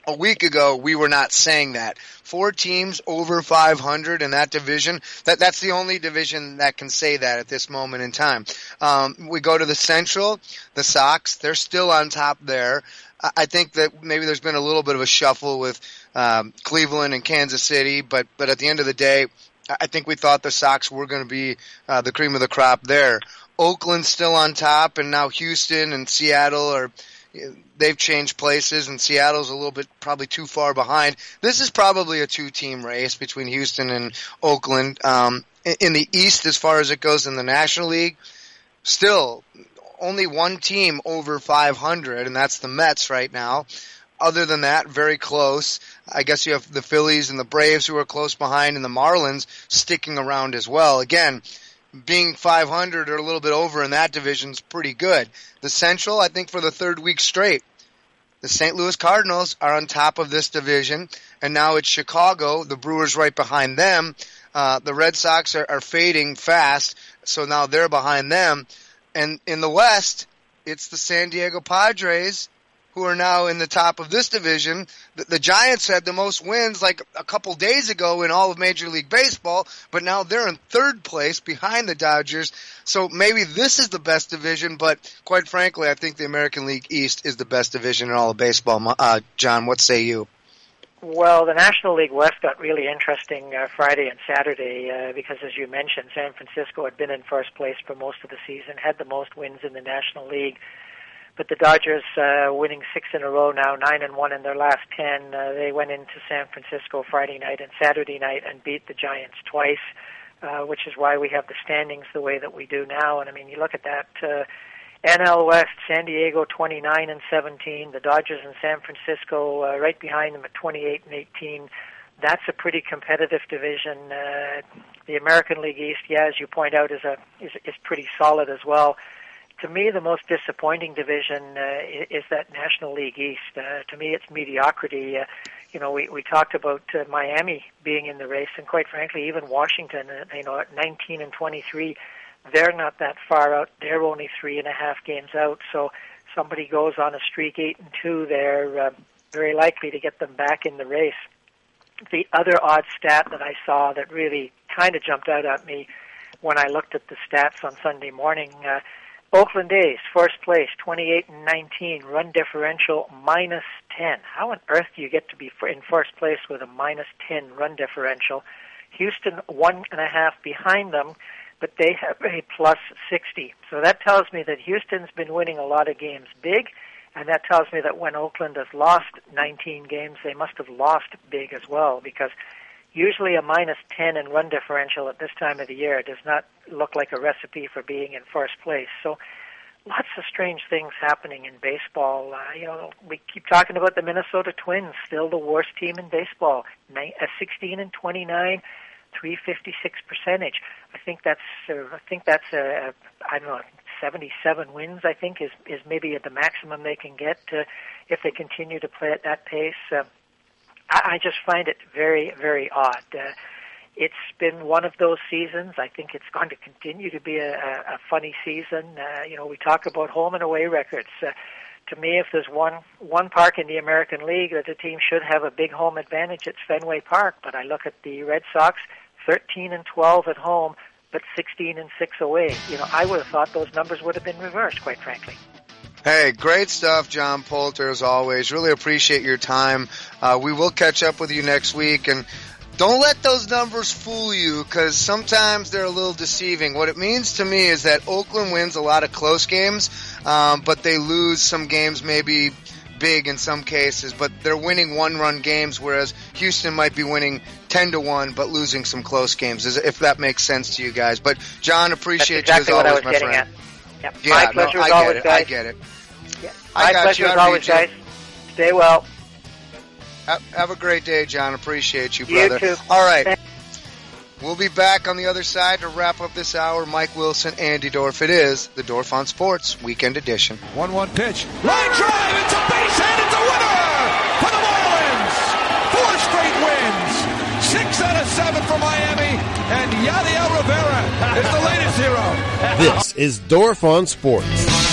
a week ago, we were not saying that. 4 teams over 500 in that division. That's the only division that can say that at this moment in time. We go to the Central, the Sox, they're still on top there. I think that maybe there's been a little bit of a shuffle with Cleveland and Kansas City, but at the end of the day, I think we thought the Sox were going to be the cream of the crop there. Oakland's still on top, and now Houston and Seattle they've changed places, and Seattle's a little bit probably too far behind. This is probably a 2-team race between Houston and Oakland. In the East, as far as it goes in the National League, still only 1 team over 500, and that's the Mets right now. Other than that, very close. I guess you have the Phillies and the Braves who are close behind, and the Marlins sticking around as well. Again, being 500 or a little bit over in that division is pretty good. The Central, I think for the 3rd week straight, the St. Louis Cardinals are on top of this division, and now it's Chicago, the Brewers right behind them. The Red Sox are fading fast, so now they're behind them. And in the West, it's the San Diego Padres who are now in the top of this division. The Giants had the most wins like a couple days ago in all of Major League Baseball, but now they're in 3rd place behind the Dodgers. So maybe this is the best division, but quite frankly, I think the American League East is the best division in all of baseball. John, what say you? Well, the National League West got really interesting Friday and Saturday because, as you mentioned, San Francisco had been in first place for most of the season, had the most wins in the National League. But the Dodgers winning 6 in a row now, 9-1 in their last 10. They went into San Francisco Friday night and Saturday night and beat the Giants twice, which is why we have the standings the way that we do now. And I mean, you look at that NL West, San Diego 29-17, the Dodgers and San Francisco right behind them at 28-18. That's a pretty competitive division. The American League East, as you point out, is pretty solid as well. To me, the most disappointing division is that National League East. To me, it's mediocrity. We talked about Miami being in the race, and quite frankly, even Washington. At 19-23, they're not that far out. They're only 3.5 games out. So somebody goes on a streak 8-2, they're very likely to get them back in the race. The other odd stat that I saw that really kind of jumped out at me when I looked at the stats on Sunday morning. Oakland A's, first place, 28-19, run differential -10. How on earth do you get to be in first place with a -10 run differential? Houston 1.5 behind them, but they have a +60. So that tells me that Houston's been winning a lot of games big, and that tells me that when Oakland has lost 19 games, they must have lost big as well, because usually a -10 in run differential at this time of the year does not look like a recipe for being in first place. So lots of strange things happening in baseball. We keep talking about the Minnesota Twins, still the worst team in baseball, 16-29, .356 percentage. I think that's 77 wins. I think is maybe at the maximum they can get if they continue to play at that pace. I just find it very, very odd. It's been one of those seasons. I think it's going to continue to be a funny season. We talk about home and away records. To me, if there's one park in the American League that a team should have a big home advantage, it's Fenway Park. But I look at the Red Sox, 13-12 at home, but 16-6 away. I would have thought those numbers would have been reversed, quite frankly. Hey, great stuff, John Poulter, as always. Really appreciate your time. We will catch up with you next week, and don't let those numbers fool you, because sometimes they're a little deceiving. What it means to me is that Oakland wins a lot of close games, but they lose some games maybe big in some cases, but they're winning one-run games, whereas Houston might be winning 10-1, but losing some close games, if that makes sense to you guys. But, John, appreciate That's exactly you as always, what I was my friend. At. Yep. Yeah, my pleasure as always, guys. I get it. Yeah. My pleasure as always, guys. Stay well. Have a great day, John. Appreciate you, brother. You too. All right. We'll be back on the other side to wrap up this hour. Mike Wilson, Andy Dorf. It is the Dorf on Sports Weekend Edition. 1-1 pitch. Line drive. It's a base hit. It's a winner for the Marlins. 4 straight wins. 6 out of 7 for Miami. And Yadiel Rivera is the latest hero. This is Dorf on Sports.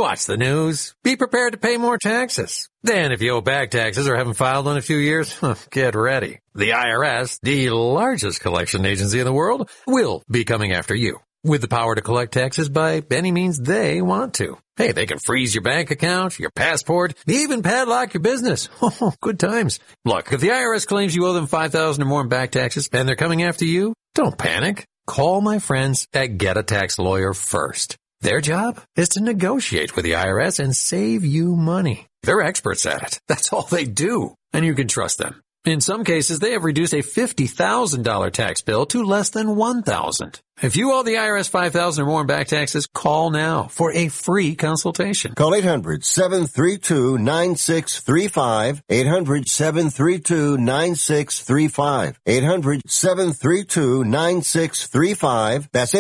watch the news. Be prepared to pay more taxes. Then if you owe back taxes or haven't filed in a few years, get ready. The IRS, the largest collection agency in the world, will be coming after you with the power to collect taxes by any means they want to. Hey, they can freeze your bank account, your passport, even padlock your business. Oh, good times. Look, if the IRS claims you owe them $5,000 or more in back taxes and they're coming after you, don't panic. Call my friends at Get a Tax Lawyer first. Their job is to negotiate with the IRS and save you money. They're experts at it. That's all they do. And you can trust them. In some cases, they have reduced a $50,000 tax bill to less than $1,000. If you owe the IRS $5,000 or more in back taxes, call now for a free consultation. Call 800-732-9635. 800-732-9635. 800-732-9635. That's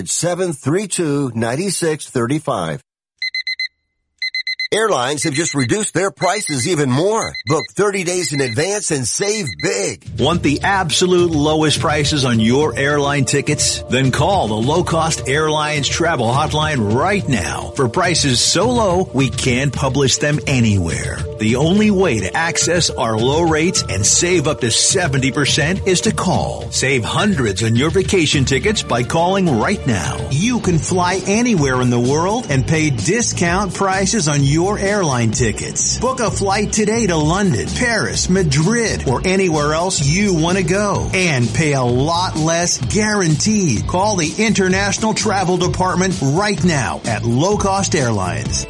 800-732-9635. Airlines have just reduced their prices even more. Book 30 days in advance and save big. Want the absolute lowest prices on your airline tickets? Then call the Low Cost Airlines Travel Hotline right now for prices so low we can't publish them anywhere. The only way to access our low rates and save up to 70% is to call. Save hundreds on your vacation tickets by calling right now. You can fly anywhere in the world and pay discount prices on your airline tickets. Book a flight today to London, Paris, Madrid, or anywhere else you want to go. And pay a lot less guaranteed. Call the International Travel Department right now at Low Cost Airlines.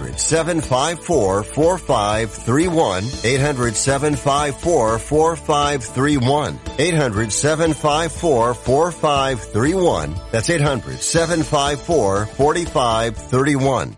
800-754-4531. 800-754-4531. 800-754-4531. That's 800-754-4531.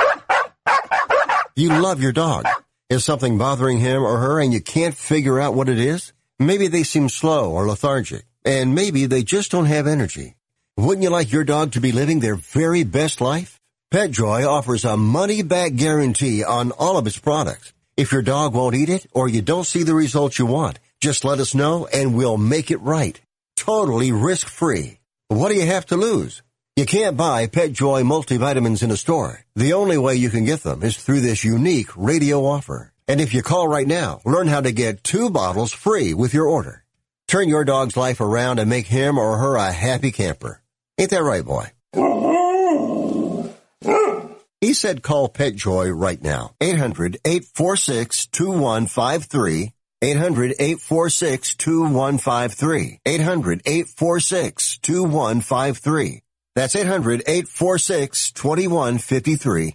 You love your dog. Is something bothering him or her and you can't figure out what it is? Maybe they seem slow or lethargic, and maybe they just don't have energy. Wouldn't you like your dog to be living their very best life? PetJoy offers a money-back guarantee on all of its products. If your dog won't eat it or you don't see the results you want, just let us know and we'll make it right. Totally risk-free. What do you have to lose? You can't buy PetJoy multivitamins in a store. The only way you can get them is through this unique radio offer. And if you call right now, learn how to get 2 bottles free with your order. Turn your dog's life around and make him or her a happy camper. Ain't that right, boy? He said call PetJoy right now. 800-846-2153. 800-846-2153. 800-846-2153. That's 800-846-2153.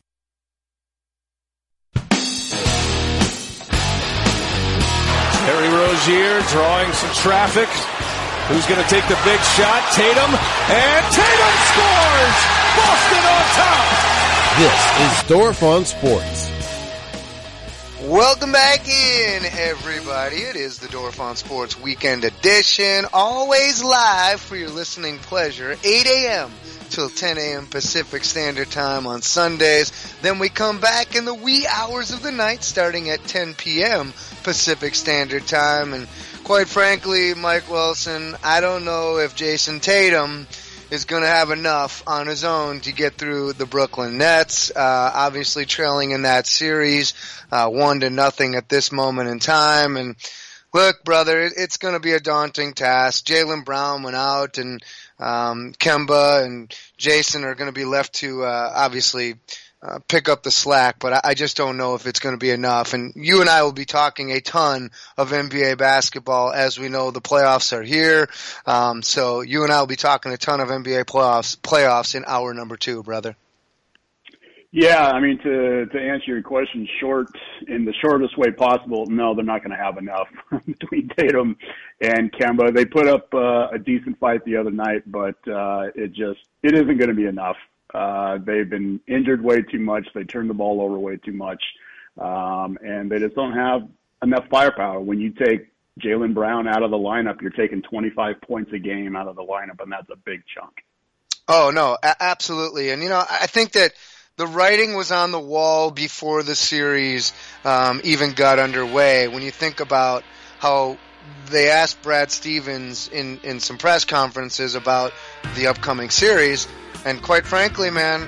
Terry Rozier drawing some traffic. Who's going to take the big shot? Tatum. And Tatum scores! Boston on top! This is Dorf on Sports. Welcome back in, everybody. It is the Dorf on Sports Weekend Edition. Always live for your listening pleasure. 8 a.m. till 10 a.m. Pacific Standard Time on Sundays. Then we come back in the wee hours of the night starting at 10 p.m. Pacific Standard Time. And quite frankly, Mike Wilson, I don't know if Jason Tatum is going to have enough on his own to get through the Brooklyn Nets. Obviously trailing in that series, 1-0 at this moment in time. And look, brother, it's going to be a daunting task. Jaylen Brown went out, and Kemba and Jason are going to be left to obviously pick up the slack, but I just don't know if it's going to be enough. And you and I will be talking a ton of NBA basketball. As we know, the playoffs are here. So you and I will be talking a ton of NBA playoffs in hour number 2, brother. Yeah, I mean, to answer your question in the shortest way possible, no, they're not going to have enough between Tatum and Kemba. They put up a decent fight the other night, but it isn't going to be enough. They've been injured way too much. They turn the ball over way too much. And they just don't have enough firepower. When you take Jaylen Brown out of the lineup, you're taking 25 points a game out of the lineup, and that's a big chunk. Oh, no, absolutely. And, I think that the writing was on the wall before the series even got underway. When you think about how they asked Brad Stevens in some press conferences about the upcoming series, and quite frankly, man,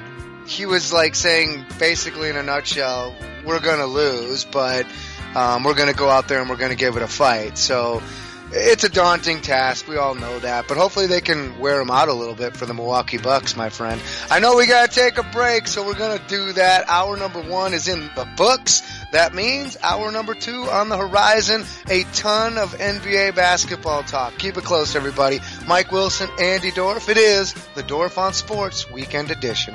he was like saying, basically in a nutshell, we're going to lose, but we're going to go out there and we're going to give it a fight. So it's a daunting task. We all know that. But hopefully they can wear him out a little bit for the Milwaukee Bucks, my friend. I know we got to take a break, so we're going to do that. Hour number 1 is in the books. That means hour number 2 on the horizon. A ton of NBA basketball talk. Keep it close, everybody. Mike Wilson, Andy Dorf. It is the Dorf on Sports Weekend Edition.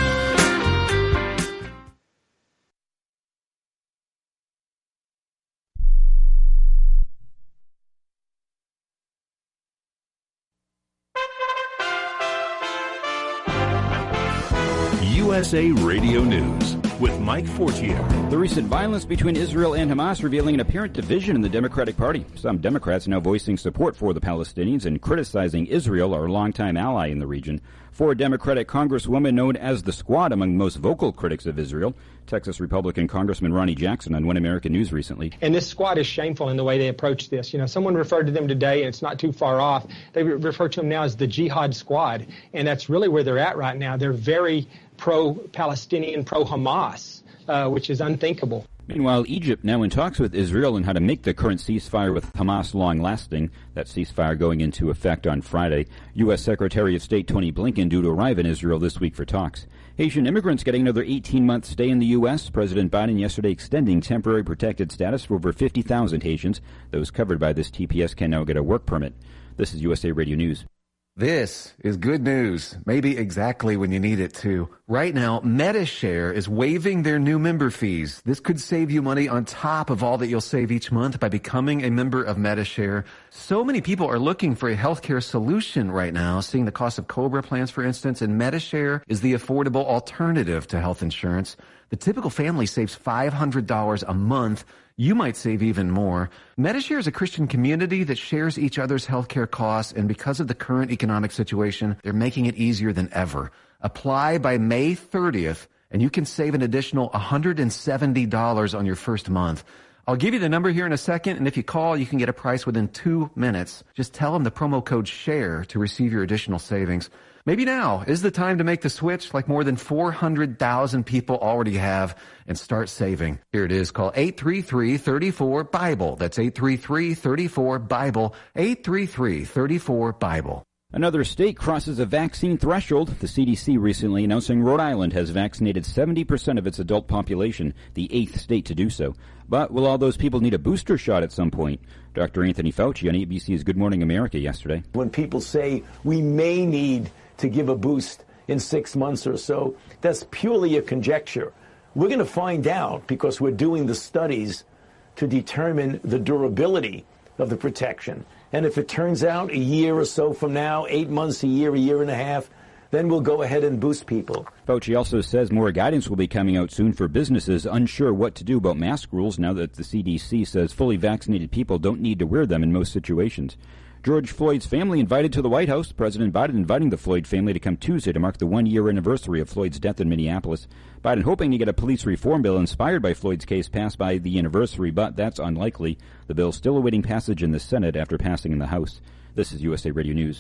USA Radio News with Mike Fortier. The recent violence between Israel and Hamas revealing an apparent division in the Democratic Party. Some Democrats now voicing support for the Palestinians and criticizing Israel, our longtime ally in the region. For a Democratic congresswoman known as the Squad among the most vocal critics of Israel, Texas Republican Congressman Ronnie Jackson on One American News recently. And this Squad is shameful in the way they approach this. You know, someone referred to them today, and it's not too far off. They refer to them now as the Jihad Squad, and that's really where they're at right now. They're very pro-Palestinian, pro-Hamas, which is unthinkable. Meanwhile, Egypt now in talks with Israel on how to make the current ceasefire with Hamas long-lasting. That ceasefire going into effect on Friday. U.S. Secretary of State Tony Blinken due to arrive in Israel this week for talks. Haitian immigrants getting another 18-month stay in the U.S. President Biden yesterday extending temporary protected status for over 50,000 Haitians. Those covered by this TPS can now get a work permit. This is USA Radio News. This is good news, maybe exactly when you need it to. Right now, Medi-Share is waiving their new member fees. This could save you money on top of all that you'll save each month by becoming a member of Medi-Share. So many people are looking for a healthcare solution right now, seeing the cost of COBRA plans, for instance, and Medi-Share is the affordable alternative to health insurance. The typical family saves $500 a month. You might save even more. Medi-Share is a Christian community that shares each other's healthcare costs, and because of the current economic situation, they're making it easier than ever. Apply by May 30th, and you can save an additional $170 on your first month. I'll give you the number here in a second, and if you call, you can get a price within 2 minutes. Just tell them the promo code SHARE to receive your additional savings. Maybe now is the time to make the switch like more than 400,000 people already have and start saving. Here it is. Call 833-34-BIBLE. That's 833-34-BIBLE. 833-34-BIBLE. Another state crosses a vaccine threshold. The CDC recently announcing Rhode Island has vaccinated 70% of its adult population, the 8th state to do so. But will all those people need a booster shot at some point? Dr. Anthony Fauci on ABC's Good Morning America yesterday. When people say we may need to give a boost in 6 months or so, that's purely a conjecture. We're going to find out because we're doing the studies to determine the durability of the protection. And if it turns out a year or so from now, 8 months, a year and a half, then we'll go ahead and boost people. Fauci also says more guidance will be coming out soon for businesses unsure what to do about mask rules now that the CDC says fully vaccinated people don't need to wear them in most situations. George Floyd's family invited to the White House. President Biden inviting the Floyd family to come Tuesday to mark the 1-year anniversary of Floyd's death in Minneapolis. Biden hoping to get a police reform bill inspired by Floyd's case passed by the anniversary, but that's unlikely. The bill still awaiting passage in the Senate after passing in the House. This is USA Radio News.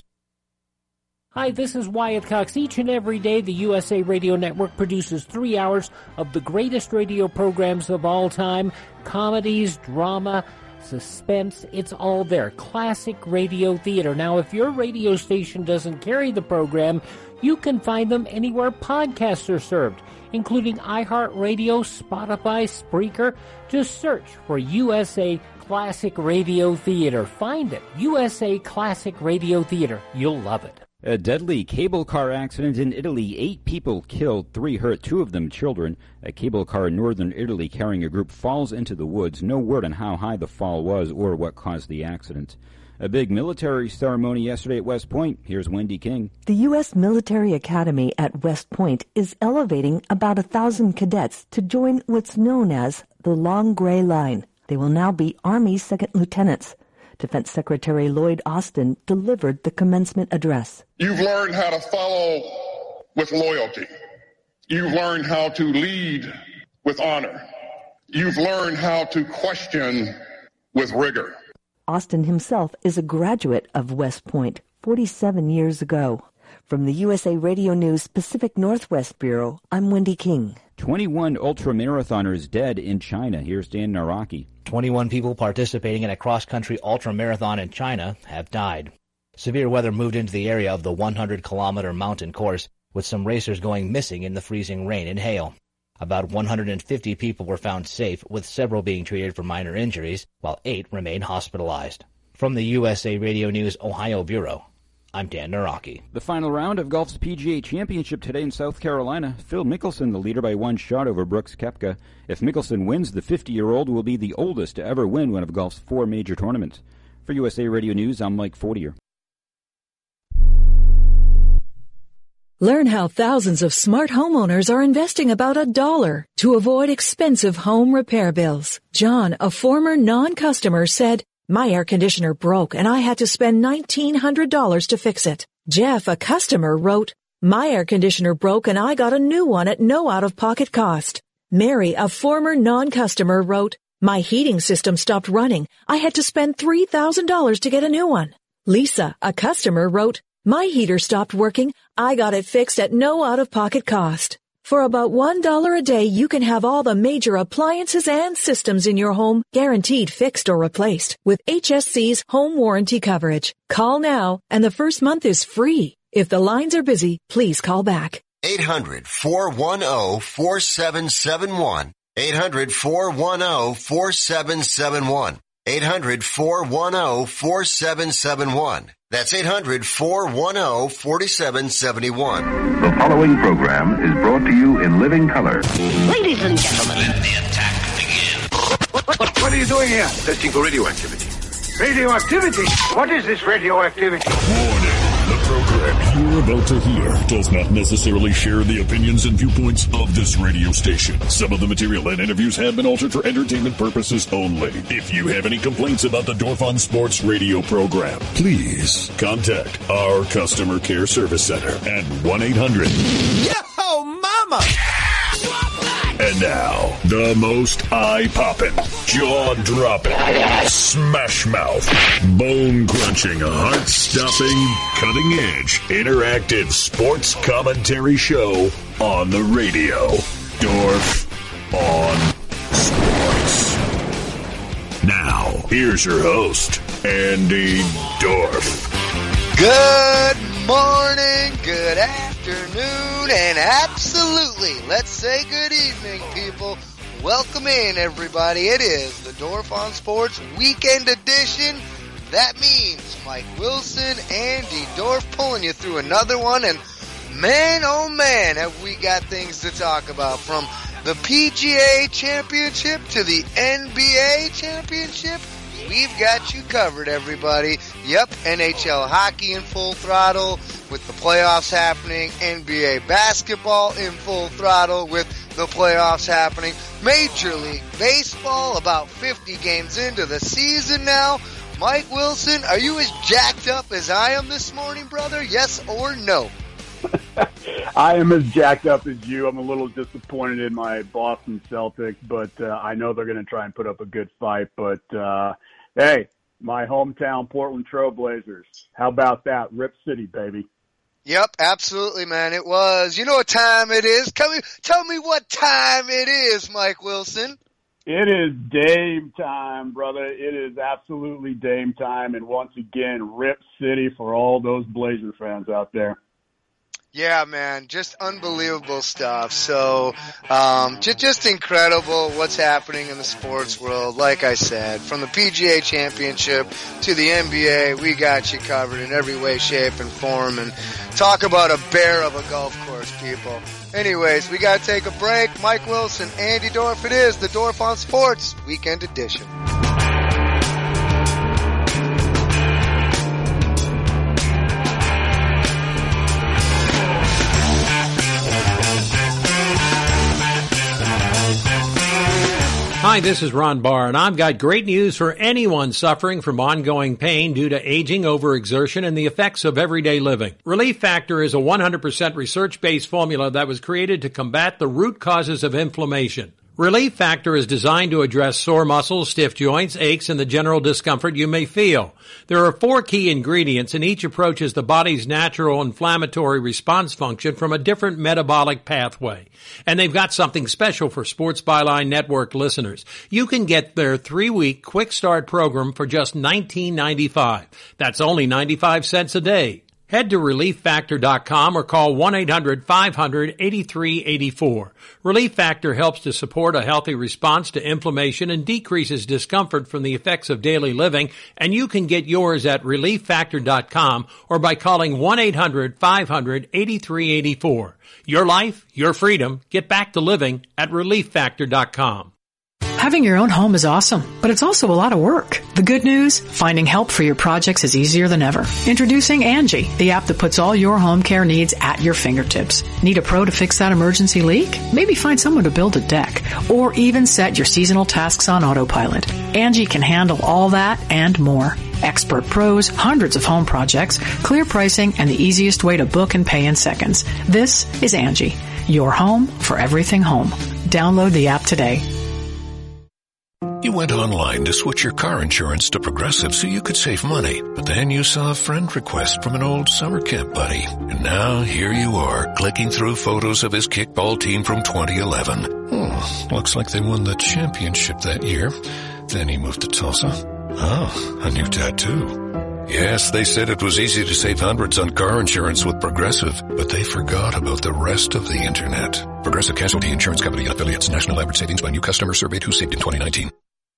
Hi, this is Wyatt Cox. Each and every day, the USA Radio Network produces 3 hours of the greatest radio programs of all time. Comedies, drama, suspense, it's all there. Classic radio theater. Now, if your radio station doesn't carry the program, you can find them anywhere podcasts are served, including iHeartRadio, Spotify, Spreaker. Just search for USA Classic Radio Theater. Find it. USA Classic Radio Theater. You'll love it. A deadly cable car accident in Italy. 8 people killed, 3 hurt, 2 of them children. A cable car in northern Italy carrying a group falls into the woods. No word on how high the fall was or what caused the accident. A big military ceremony yesterday at West Point. Here's Wendy King. The U.S. Military Academy at West Point is elevating about 1,000 cadets to join what's known as the Long Gray Line. They will now be Army second lieutenants. Defense Secretary Lloyd Austin delivered the commencement address. You've learned how to follow with loyalty. You've learned how to lead with honor. You've learned how to question with rigor. Austin himself is a graduate of West Point 47 years ago. From the USA Radio News Pacific Northwest Bureau, I'm Wendy King. 21 ultramarathoners dead in China. Here's Dan Naraki. 21 people participating in a cross-country ultramarathon in China have died. Severe weather moved into the area of the 100-kilometer mountain course, with some racers going missing in the freezing rain and hail. About 150 people were found safe, with several being treated for minor injuries, while 8 remain hospitalized. From the USA Radio News Ohio Bureau, I'm Dan Naraki. The final round of golf's PGA Championship today in South Carolina. Phil Mickelson, the leader by 1 shot over Brooks Koepka. If Mickelson wins, the 50-year-old will be the oldest to ever win one of golf's 4 major tournaments. For USA Radio News, I'm Mike Fortier. Learn how thousands of smart homeowners are investing about $1 to avoid expensive home repair bills. John, a former non-customer, said, "My air conditioner broke and I had to spend $1,900 to fix it." Jeff, a customer, wrote, "My air conditioner broke and I got a new one at no out-of-pocket cost." Mary, a former non-customer, wrote, "My heating system stopped running. I had to spend $3,000 to get a new one." Lisa, a customer, wrote, "My heater stopped working. I got it fixed at no out-of-pocket cost." For about $1 a day, you can have all the major appliances and systems in your home guaranteed fixed or replaced with HSC's home warranty coverage. Call now, and the first month is free. If the lines are busy, please call back. 800-410-4771. 800-410-4771. 800-410-4771. That's 800-410-4771. The following program is brought to you in living color. Ladies and gentlemen, let the attack begin. What are you doing here? Testing for radioactivity. Radioactivity? What is this radioactivity? Warning. The program you're about to hear does not necessarily share the opinions and viewpoints of this radio station. Some of the material and interviews have been altered for entertainment purposes only. If you have any complaints about the Dorf on Sports radio program, please contact our customer care service center at 1-800. Yo, mama! And now, the most eye-popping, jaw-dropping, smash-mouth, bone-crunching, heart-stopping, cutting-edge, interactive sports commentary show on the radio. Dorf on Sports. Now, here's your host, Andy Dorf. Good morning, good afternoon, and absolutely, let's say good evening, people. Welcome in, everybody. It is the Dorf on Sports Weekend Edition. That means Mike Wilson, Andy Dorf pulling you through another one, and man, oh man, have we got things to talk about, from the PGA Championship to the NBA Championship. We've got you covered, everybody. Yep, NHL hockey in full throttle with the playoffs happening. NBA basketball in full throttle with the playoffs happening. Major League Baseball about 50 games into the season now. Mike Wilson, are you as jacked up as I am this morning, brother? Yes or no? I am as jacked up as you. I'm a little disappointed in my Boston Celtics, but I know they're going to try and put up a good fight. But, hey, my hometown Portland Trailblazers. How about that? Rip City, baby. Yep, absolutely, man. It was. You know what time it is? Tell me what time it is, Mike Wilson. It is Dame time, brother. It is absolutely Dame time. And once again, Rip City for all those Blazer fans out there. Yeah, man, just unbelievable stuff. So, just incredible what's happening in the sports world. Like I said, from the PGA Championship to the NBA, we got you covered in every way, shape, and form. And talk about a bear of a golf course, people. Anyways, we got to take a break. Mike Wilson, Andy Dorf, it is the Dorf on Sports Weekend Edition. Hi, this is Ron Barr, and I've got great news for anyone suffering from ongoing pain due to aging, overexertion, and the effects of everyday living. Relief Factor is a 100% research-based formula that was created to combat the root causes of inflammation. Relief Factor is designed to address sore muscles, stiff joints, aches, and the general discomfort you may feel. There are 4 key ingredients, and each approaches the body's natural inflammatory response function from a different metabolic pathway. And they've got something special for Sports Byline Network listeners. You can get their 3-week quick start program for just $19.95. That's only 95 cents a day. Head to ReliefFactor.com or call 1-800-500-8384. Relief Factor helps to support a healthy response to inflammation and decreases discomfort from the effects of daily living, and you can get yours at ReliefFactor.com or by calling 1-800-500-8384. Your life, your freedom. Get back to living at ReliefFactor.com. Having your own home is awesome, but it's also a lot of work. The good news? Finding help for your projects is easier than ever. Introducing Angie, the app that puts all your home care needs at your fingertips. Need a pro to fix that emergency leak? Maybe find someone to build a deck, or even set your seasonal tasks on autopilot. Angie can handle all that and more. Expert pros, hundreds of home projects, clear pricing, and the easiest way to book and pay in seconds. This is Angie, your home for everything home. Download the app today. You went online to switch your car insurance to Progressive so you could save money, but then you saw a friend request from an old summer camp buddy. And now here you are, clicking through photos of his kickball team from 2011. Looks like they won the championship that year. Then he moved to Tulsa. Oh, a new tattoo. Yes, they said it was easy to save hundreds on car insurance with Progressive, but they forgot about the rest of the internet. Progressive Casualty Insurance Company and affiliates. National average savings by new customer surveyed who saved in 2019.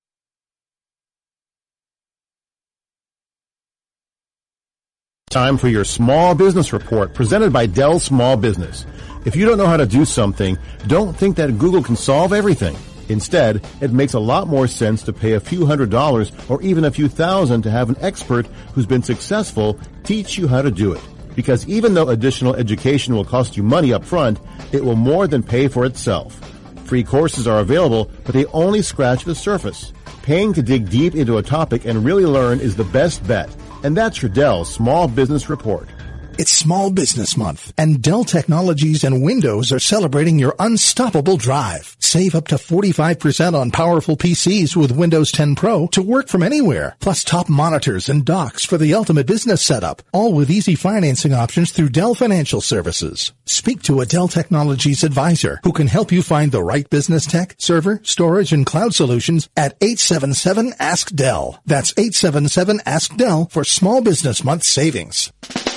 Time for your small business report presented by Dell Small Business. If you don't know how to do something, don't think that Google can solve everything. Instead, it makes a lot more sense to pay a few $100s or even a few thousand to have an expert who's been successful teach you how to do it. Because even though additional education will cost you money up front, it will more than pay for itself. Free courses are available, but they only scratch the surface. Paying to dig deep into a topic and really learn is the best bet. And that's your Dell Small Business Report. It's Small Business Month, and Dell Technologies and Windows are celebrating your unstoppable drive. Save up to 45% on powerful PCs with Windows 10 Pro to work from anywhere, plus top monitors and docks for the ultimate business setup, all with easy financing options through Dell Financial Services. Speak to a Dell Technologies advisor who can help you find the right business tech, server, storage, and cloud solutions at 877-ASK-DELL. That's 877-ASK-DELL for Small Business Month savings.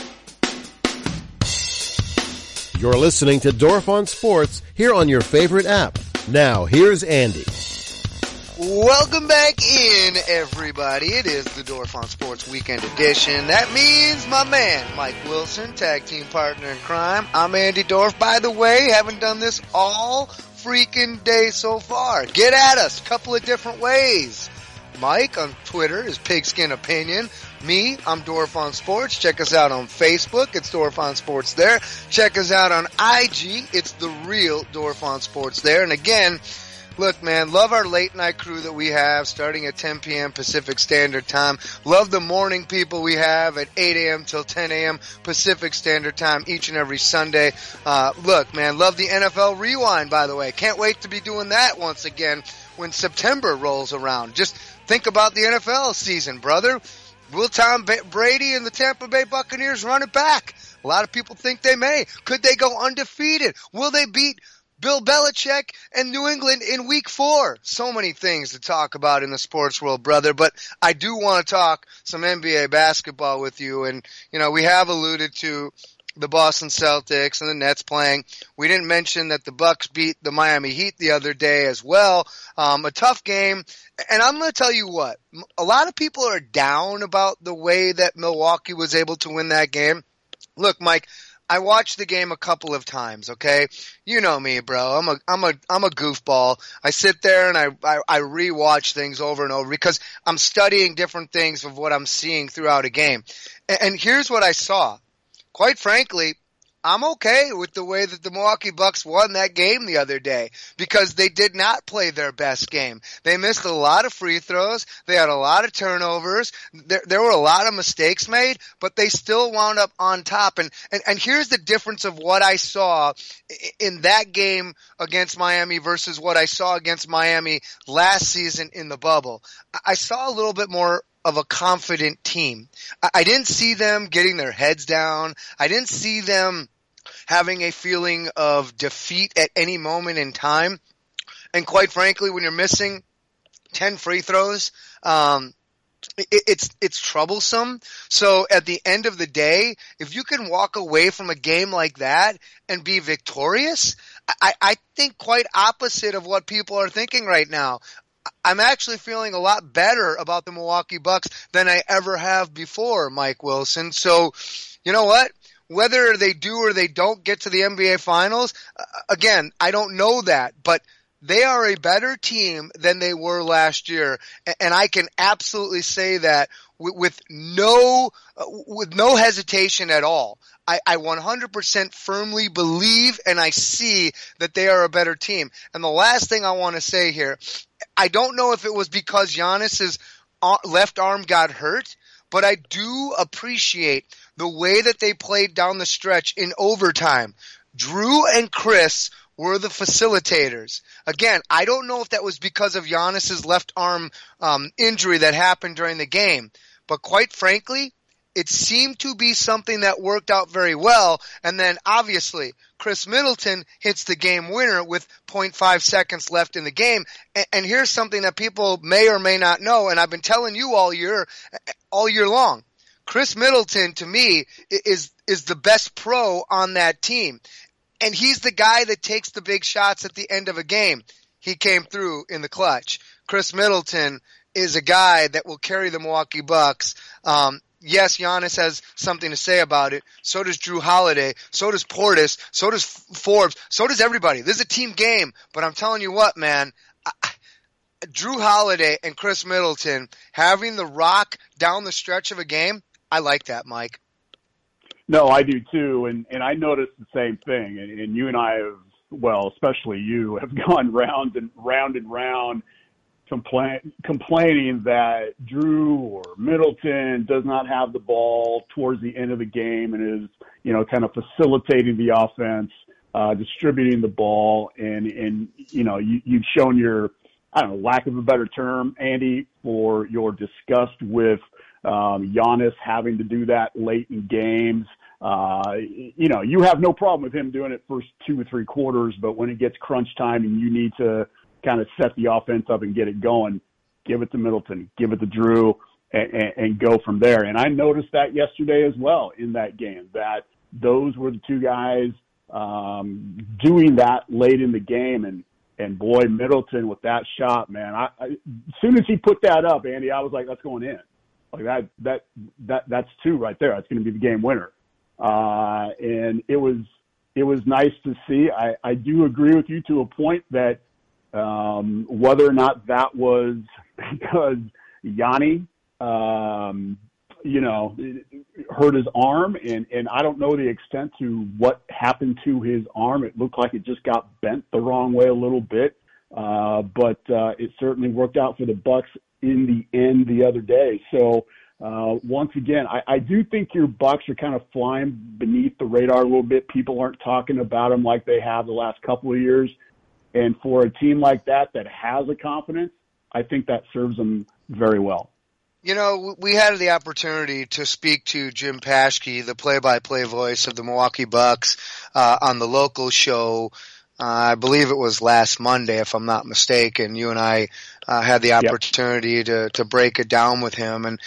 You're listening to Dorf on Sports here on your favorite app. Now, here's Andy. Welcome back in, everybody. It is the Dorf on Sports Weekend Edition. That means my man, Mike Wilson, tag team partner in crime. I'm Andy Dorf. By the way, haven't done this all freaking day so far. Get at us a couple of different ways. Mike on Twitter is Pigskin Opinion. Me, I'm Dorf on Sports. Check us out on Facebook. It's Dorf on Sports there. Check us out on IG. It's the real Dorf on Sports there. And again, look, man, love our late night crew that we have starting at 10 p.m. Pacific Standard Time. Love the morning people we have at 8 a.m. till 10 a.m. Pacific Standard Time each and every Sunday. Look, man, love the NFL Rewind, by the way. Can't wait to be doing that once again when September rolls around. Just think about the NFL season, brother. Will Tom Brady and the Tampa Bay Buccaneers run it back? A lot of people think they may. Could they go undefeated? Will they beat Bill Belichick and New England in week 4? So many things to talk about in the sports world, brother. But I do want to talk some NBA basketball with you. And, you know, we have alluded to the Boston Celtics and the Nets playing. We didn't mention that the Bucks beat the Miami Heat the other day as well. A tough game. And I'm going to tell you what, a lot of people are down about the way that Milwaukee was able to win that game. Look, Mike, I watched the game a couple of times, okay? You know me, bro. I'm a goofball. I sit there and I rewatch things over and over because I'm studying different things of what I'm seeing throughout a game. And here's what I saw. Quite frankly, I'm okay with the way that the Milwaukee Bucks won that game the other day because they did not play their best game. They missed a lot of free throws. They had a lot of turnovers. There were a lot of mistakes made, but they still wound up on top. And here's the difference of what I saw in that game against Miami versus what I saw against Miami last season in the bubble. I saw a little bit more of a confident team. I didn't see them getting their heads down. I didn't see them having a feeling of defeat at any moment in time. And quite frankly, when you're missing 10 free throws, it's troublesome. So at the end of the day, if you can walk away from a game like that and be victorious, I think quite opposite of what people are thinking right now. I'm actually feeling a lot better about the Milwaukee Bucks than I ever have before, Mike Wilson. So, you know what? Whether they do or they don't get to the NBA Finals, again, I don't know that, but they are a better team than they were last year, and I can absolutely say that with no hesitation at all. I 100% firmly believe and I see that they are a better team. And the last thing I want to say here, I don't know if it was because Giannis's left arm got hurt, but I do appreciate the way that they played down the stretch in overtime. Drew and Chris were the facilitators. Again, I don't know if that was because of Giannis's left arm injury that happened during the game, but quite frankly, it seemed to be something that worked out very well. And then obviously Chris Middleton hits the game winner with 0.5 seconds left in the game. And here's something that people may or may not know, and I've been telling you all year long. Chris Middleton, to me, is the best pro on that team. And he's the guy that takes the big shots at the end of a game. He came through in the clutch. Chris Middleton is a guy that will carry the Milwaukee Bucks. Yes, Giannis has something to say about it. So does Drew Holiday. So does Portis. So does Forbes. So does everybody. This is a team game. But I'm telling you what, man, Drew Holiday and Chris Middleton having the rock down the stretch of a game, I like that, Mike. No, I do too. And I noticed the same thing. And you and I have, well, especially you, have gone round and round complaining that Drew or Middleton does not have the ball towards the end of the game and is, kind of facilitating the offense, distributing the ball. And you've shown your, lack of a better term, Andy, for your disgust with Giannis having to do that late in games. You have no problem with him doing it first 2 or 3 quarters, but when it gets crunch time and you need to kind of set the offense up and get it going, give it to Middleton, give it to Drew, and go from there. And I noticed that yesterday as well in that game, that those were the two guys doing that late in the game. And boy, Middleton with that shot, man, as soon as he put that up, Andy, I was like, that's going in. Like that's 2 right there. That's going to be the game winner. And it was nice to see. I do agree with you to a point that whether or not that was because Yanni, hurt his arm, and I don't know the extent to what happened to his arm. It looked like it just got bent the wrong way a little bit, but it certainly worked out for the Bucks in the end the other day. So once again, I do think your Bucks are kind of flying beneath the radar a little bit. People aren't talking about them like they have the last couple of years. And for a team like that has a confidence, I think that serves them very well. We had the opportunity to speak to Jim Paschke, the play-by-play voice of the Milwaukee Bucks, on the local show. I believe it was last Monday, if I'm not mistaken. You and I had the opportunity to break it down with him. And,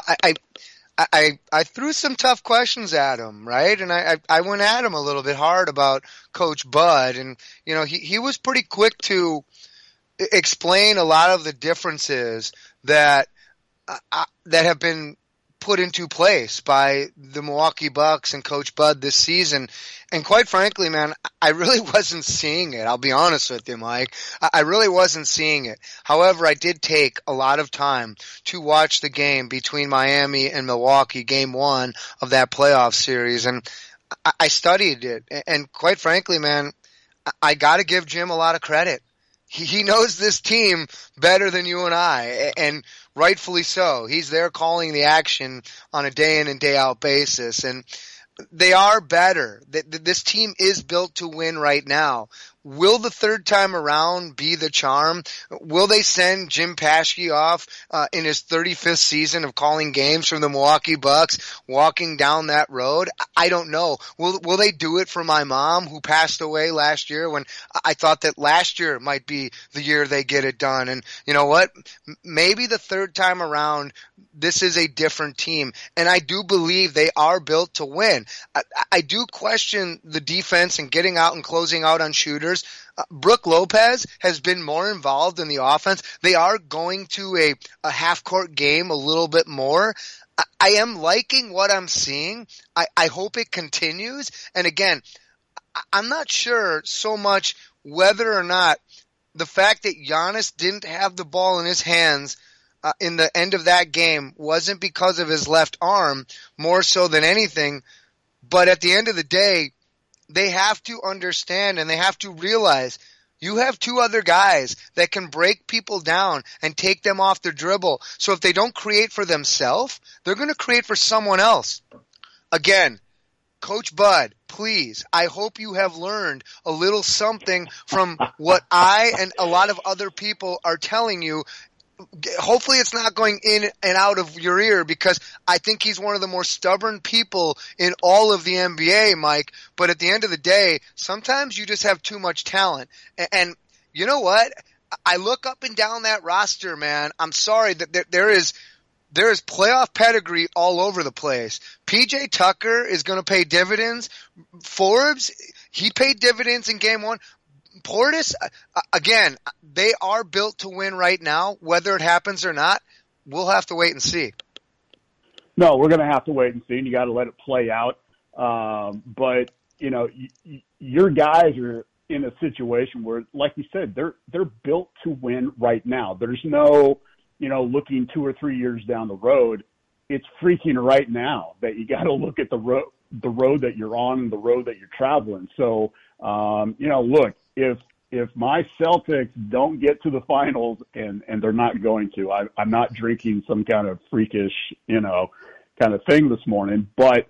I threw some tough questions at him, right? And I went at him a little bit hard about Coach Bud. And, he was pretty quick to explain a lot of the differences that have been put into place by the Milwaukee Bucks and Coach Bud this season. And quite frankly, man, I really wasn't seeing it. I'll be honest with you, Mike. I really wasn't seeing it. However, I did take a lot of time to watch the game between Miami and Milwaukee, game 1 of that playoff series. And I studied it, and quite frankly, man, I got to give Jim a lot of credit. He knows this team better than you and I, and rightfully so. He's there calling the action on a day in and day out basis, and they are better. This team is built to win right now. Will the third time around be the charm? Will they send Jim Paschke off in his 35th season of calling games from the Milwaukee Bucks, walking down that road? I don't know. Will they do it for my mom, who passed away last year, when I thought that last year might be the year they get it done? And you know what? Maybe the third time around, this is a different team, and I do believe they are built to win. I do question the defense and getting out and closing out on shooters. Brook Lopez has been more involved in the offense. They are going to a half-court game a little bit more. I am liking what I'm seeing. I hope it continues. And again, I'm not sure so much whether or not the fact that Giannis didn't have the ball in his hands in the end of that game wasn't because of his left arm, more so than anything. But at the end of the day, they have to understand and they have to realize you have two other guys that can break people down and take them off the dribble. So if they don't create for themselves, they're going to create for someone else. Again, Coach Bud, please, I hope you have learned a little something from what I and a lot of other people are telling you. Hopefully it's not going in and out of your ear, because I think he's one of the more stubborn people in all of the NBA, Mike. But at the end of the day, sometimes you just have too much talent. And you know what? I look up and down that roster, man. I'm sorry that there is playoff pedigree all over the place. PJ Tucker is going to pay dividends. Forbes, he paid dividends in game one. Portis, again, they are built to win right now. Whether it happens or not, we'll have to wait and see. No, we're going to have to wait and see, and you got to let it play out. But, you know, your guys are in a situation where, like you said, they're built to win right now. There's no, you know, looking 2 or 3 years down the road. It's freaking right now that you got to look at the road that you're on and the road that you're traveling. So, you know, look, if my Celtics don't get to the finals, and they're not going to, I'm not drinking some kind of freakish, you know, kind of thing this morning, but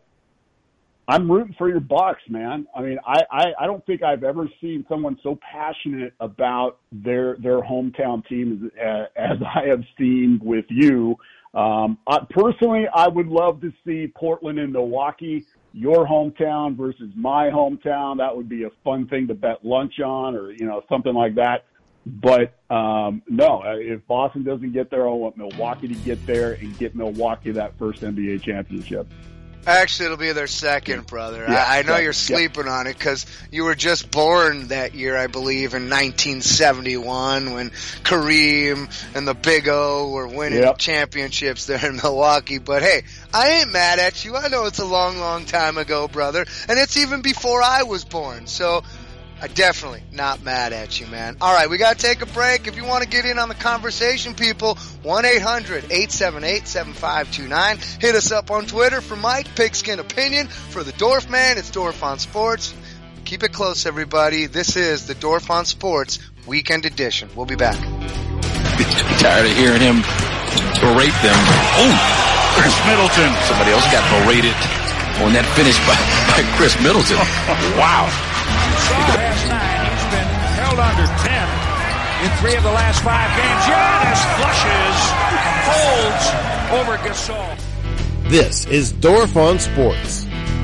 I'm rooting for your Bucks, man. I mean, I don't think I've ever seen someone so passionate about their hometown team as I have seen with you. Personally, I would love to see Portland and Milwaukee, your hometown versus my hometown. That would be a fun thing to bet lunch on, or, you know, something like that. But no, if Boston doesn't get there, I want Milwaukee to get there and get Milwaukee that first NBA championship. Actually, it'll be their second, brother. Yeah, I know you're sleeping on it because you were just born that year, I believe, in 1971 when Kareem and the Big O were winning championships there in Milwaukee. But hey, I ain't mad at you. I know it's a long, long time ago, brother, and it's even before I was born. So I'm definitely not mad at you, man. All right, we got to take a break. If you want to get in on the conversation, people, 1-800-878-7529. Hit us up on Twitter for Mike, Pigskin Opinion. For the Dorf Man, it's Dorf on Sports. Keep it close, everybody. This is the Dorf on Sports Weekend Edition. We'll be back. Tired of hearing him berate them. Oh, Chris Middleton. Somebody else got berated on that finish by Chris Middleton. Wow. Last night, he's been held under 10 in 3 of the last 5 games. Giannis flushes, holds over Gasol. This is Dorf on Sports.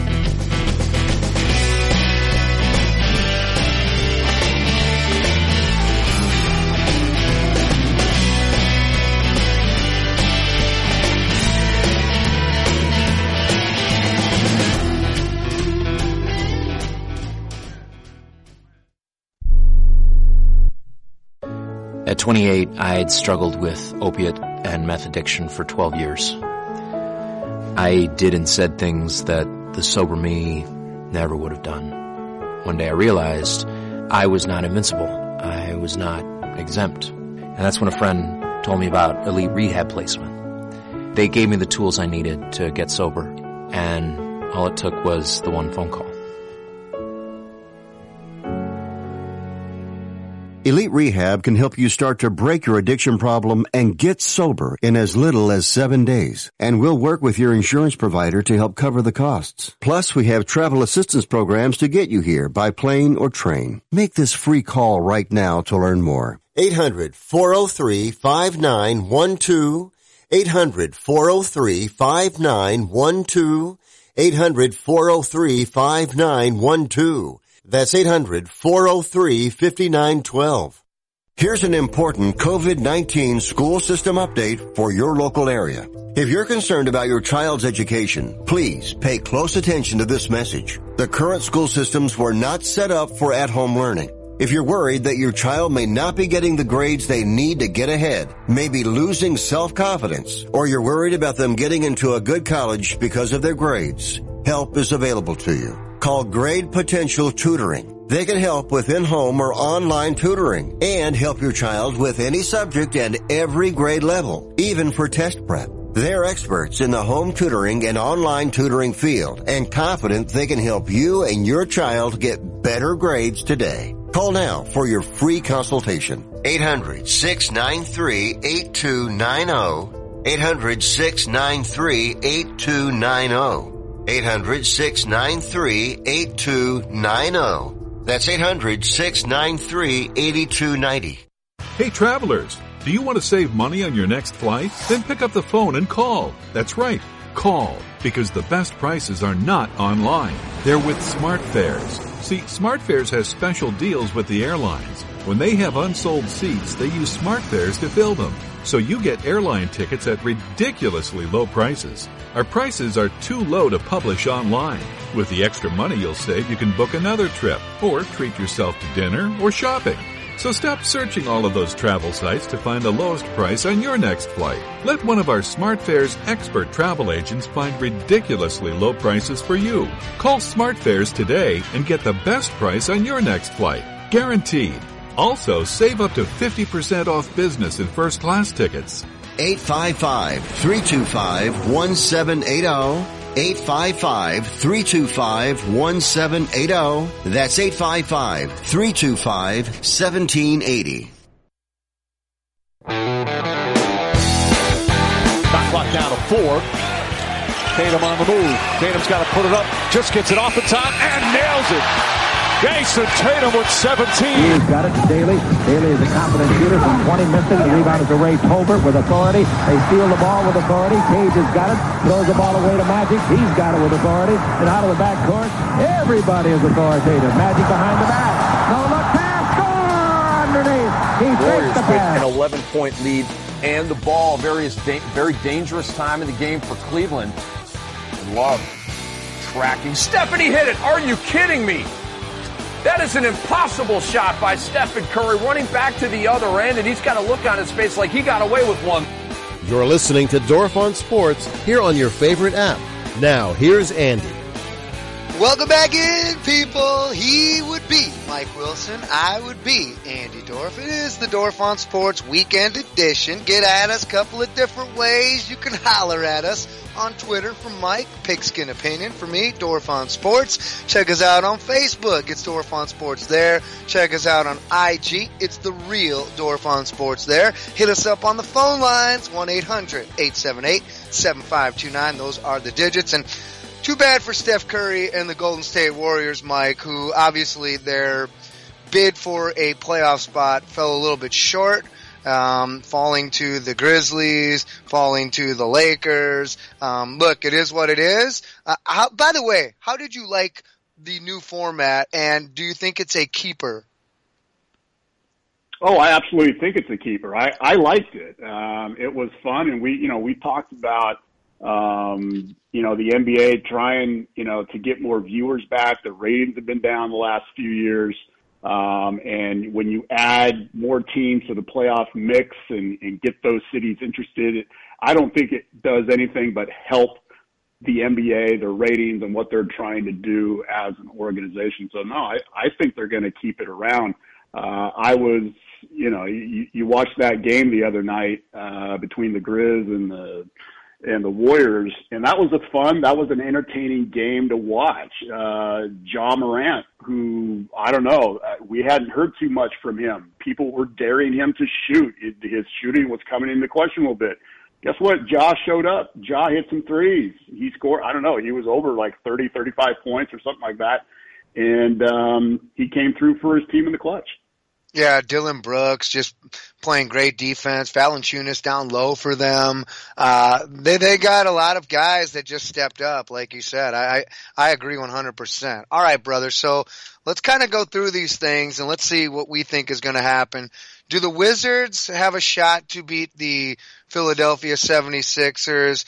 At 28, I had struggled with opiate and meth addiction for 12 years. I did and said things that the sober me never would have done. One day I realized I was not invincible. I was not exempt. And that's when a friend told me about Elite Rehab Placement. They gave me the tools I needed to get sober, and All it took was the one phone call. Elite Rehab can help you start to break your addiction problem and get sober in as little as 7 days. And we'll work with your insurance provider to help cover the costs. Plus, we have travel assistance programs to get you here by plane or train. Make this free call right now to learn more. 800-403-5912. 800-403-5912. 800-403-5912. That's 800-403-5912. Here's an important COVID-19 school system update for your local area. If you're concerned about your child's education, please pay close attention to this message. The current school systems were not set up for at-home learning. If you're worried that your child may not be getting the grades they need to get ahead, may be losing self-confidence, or you're worried about them getting into a good college because of their grades, help is available to you. Call Grade Potential Tutoring. They can help with in-home or online tutoring and help your child with any subject and every grade level, even for test prep. They're experts in the home tutoring and online tutoring field and confident they can help you and your child get better grades today. Call now for your free consultation. 800-693-8290. 800-693-8290. 800-693-8290. That's 800-693-8290. Hey, travelers, do you want to save money on your next flight? Then pick up the phone and call. That's right, call, because the best prices are not online. They're with SmartFares. See, SmartFares has special deals with the airlines. When they have unsold seats, they use SmartFares to fill them. So you get airline tickets at ridiculously low prices. Our prices are too low to publish online. With the extra money you'll save, you can book another trip or treat yourself to dinner or shopping. So stop searching all of those travel sites to find the lowest price on your next flight. Let one of our SmartFares expert travel agents find ridiculously low prices for you. Call SmartFares today and get the best price on your next flight. Guaranteed. Also, save up to 50% off business and first class tickets. 855-325-1780. 855-325-1780. That's 855-325-1780. Shot clock down to 4. Tatum on the move. Tatum's got to put it up. Just gets it off the top and nails it. Jason Tatum with 17. He's got it to Daly. Daly is a confident shooter from 20 missing. The rebound is to Ray Tolbert with authority. They steal the ball with authority. Cage has got it. Throws the ball away to Magic. He's got it with authority. And out of the backcourt, everybody is authoritative. Magic behind the back. No look pass. Score underneath. He takes the pass. An 11-point lead and the ball. Very dangerous time in the game for Cleveland. Love tracking. Stephanie hit it. Are you kidding me? That is an impossible shot by Stephen Curry, running back to the other end, and he's got a look on his face like he got away with one. You're listening to Dorf on Sports here on your favorite app. Now, here's Andy. Welcome back in, people. He would be Mike Wilson. I would be Andy Dorf. It is the Dorf on Sports Weekend Edition. Get at us a couple of different ways. You can holler at us on Twitter for Mike, Pigskin Opinion. For me, Dorf on Sports. Check us out on Facebook. It's Dorf on Sports there. Check us out on IG. It's the real Dorf on Sports there. Hit us up on the phone lines, 1-800-878-7529. Those are the digits. And too bad for Steph Curry and the Golden State Warriors, Mike, who obviously their bid for a playoff spot fell a little bit short, falling to the Grizzlies, falling to the Lakers. Look, it is what it is. By the way, how did you like the new format, and do you think it's a keeper? Oh, I absolutely think it's a keeper. I liked it. It was fun, and we talked about the NBA trying, to get more viewers back. The ratings have been down the last few years. And when you add more teams to the playoff mix and get those cities interested, I don't think it does anything but help the NBA, their ratings, and what they're trying to do as an organization. So no, I think they're going to keep it around. You watched that game the other night, between the Grizz and and the Warriors, and that was an entertaining game to watch. Ja Morant, who, I don't know, we hadn't heard too much from him. People were daring him to shoot. His shooting was coming into question a little bit. Guess what? Ja showed up. Ja hit some threes. He scored, I don't know, he was over like 30, 35 points or something like that. And he came through for his team in the clutch. Yeah, Dylan Brooks just playing great defense. Valanciunas down low for them. They got a lot of guys that just stepped up, like you said. I agree 100%. All right, brother. So let's kind of go through these things and let's see what we think is going to happen. Do the Wizards have a shot to beat the Philadelphia 76ers?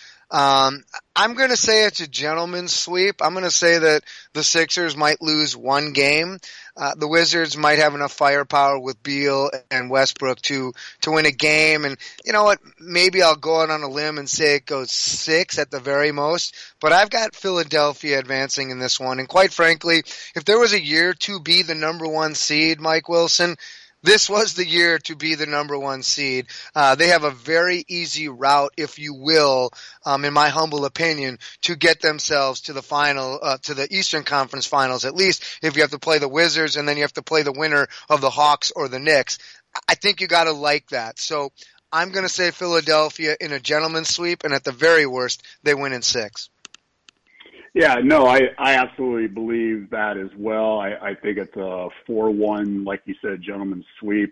I'm going to say it's a gentleman's sweep. I'm going to say that the Sixers might lose one game. The Wizards might have enough firepower with Beal and Westbrook to win a game. And you know what? Maybe I'll go out on a limb and say it goes 6 at the very most. But I've got Philadelphia advancing in this one. And quite frankly, if there was a year to be the number 1 seed, Mike Wilson, this was the year to be the number 1 seed. They have a very easy route, if you will, in my humble opinion, to get themselves to the final, to the Eastern Conference Finals, at least if you have to play the Wizards and then you have to play the winner of the Hawks or the Knicks. I think you gotta like that. So I'm gonna say Philadelphia in a gentleman's sweep, and at the very worst, they win in 6. Yeah, no, I absolutely believe that as well. I think it's a 4-1, like you said, gentleman's sweep.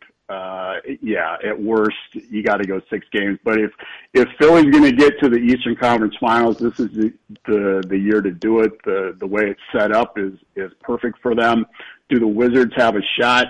Yeah, at worst, you got to go 6 games. But if Philly's going to get to the Eastern Conference Finals, this is the year to do it. The way it's set up is perfect for them. Do the Wizards have a shot?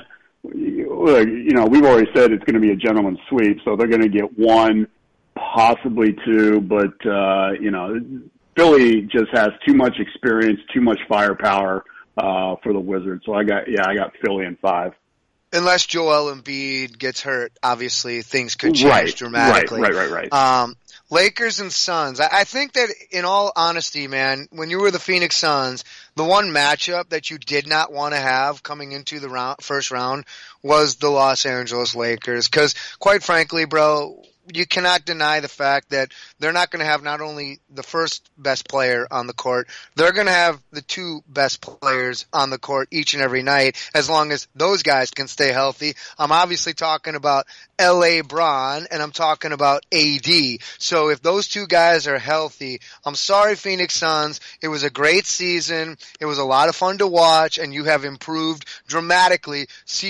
Look, you know, we've already said it's going to be a gentleman's sweep, so they're going to get 1, possibly 2, but you know, Philly just has too much experience, too much firepower for the Wizards. So I got Philly in 5. Unless Joel Embiid gets hurt, obviously things could change dramatically. Right. Lakers and Suns. I think that, in all honesty, man, when you were the Phoenix Suns, the one matchup that you did not want to have coming into the first round was the Los Angeles Lakers. Because, quite frankly, bro, you cannot deny the fact that they're not going to have not only the first best player on the court, they're going to have the 2 best players on the court each and every night, as long as those guys can stay healthy. I'm obviously talking about L.A. Bron, and I'm talking about A.D. So if those 2 guys are healthy, I'm sorry, Phoenix Suns. It was a great season. It was a lot of fun to watch, and you have improved dramatically.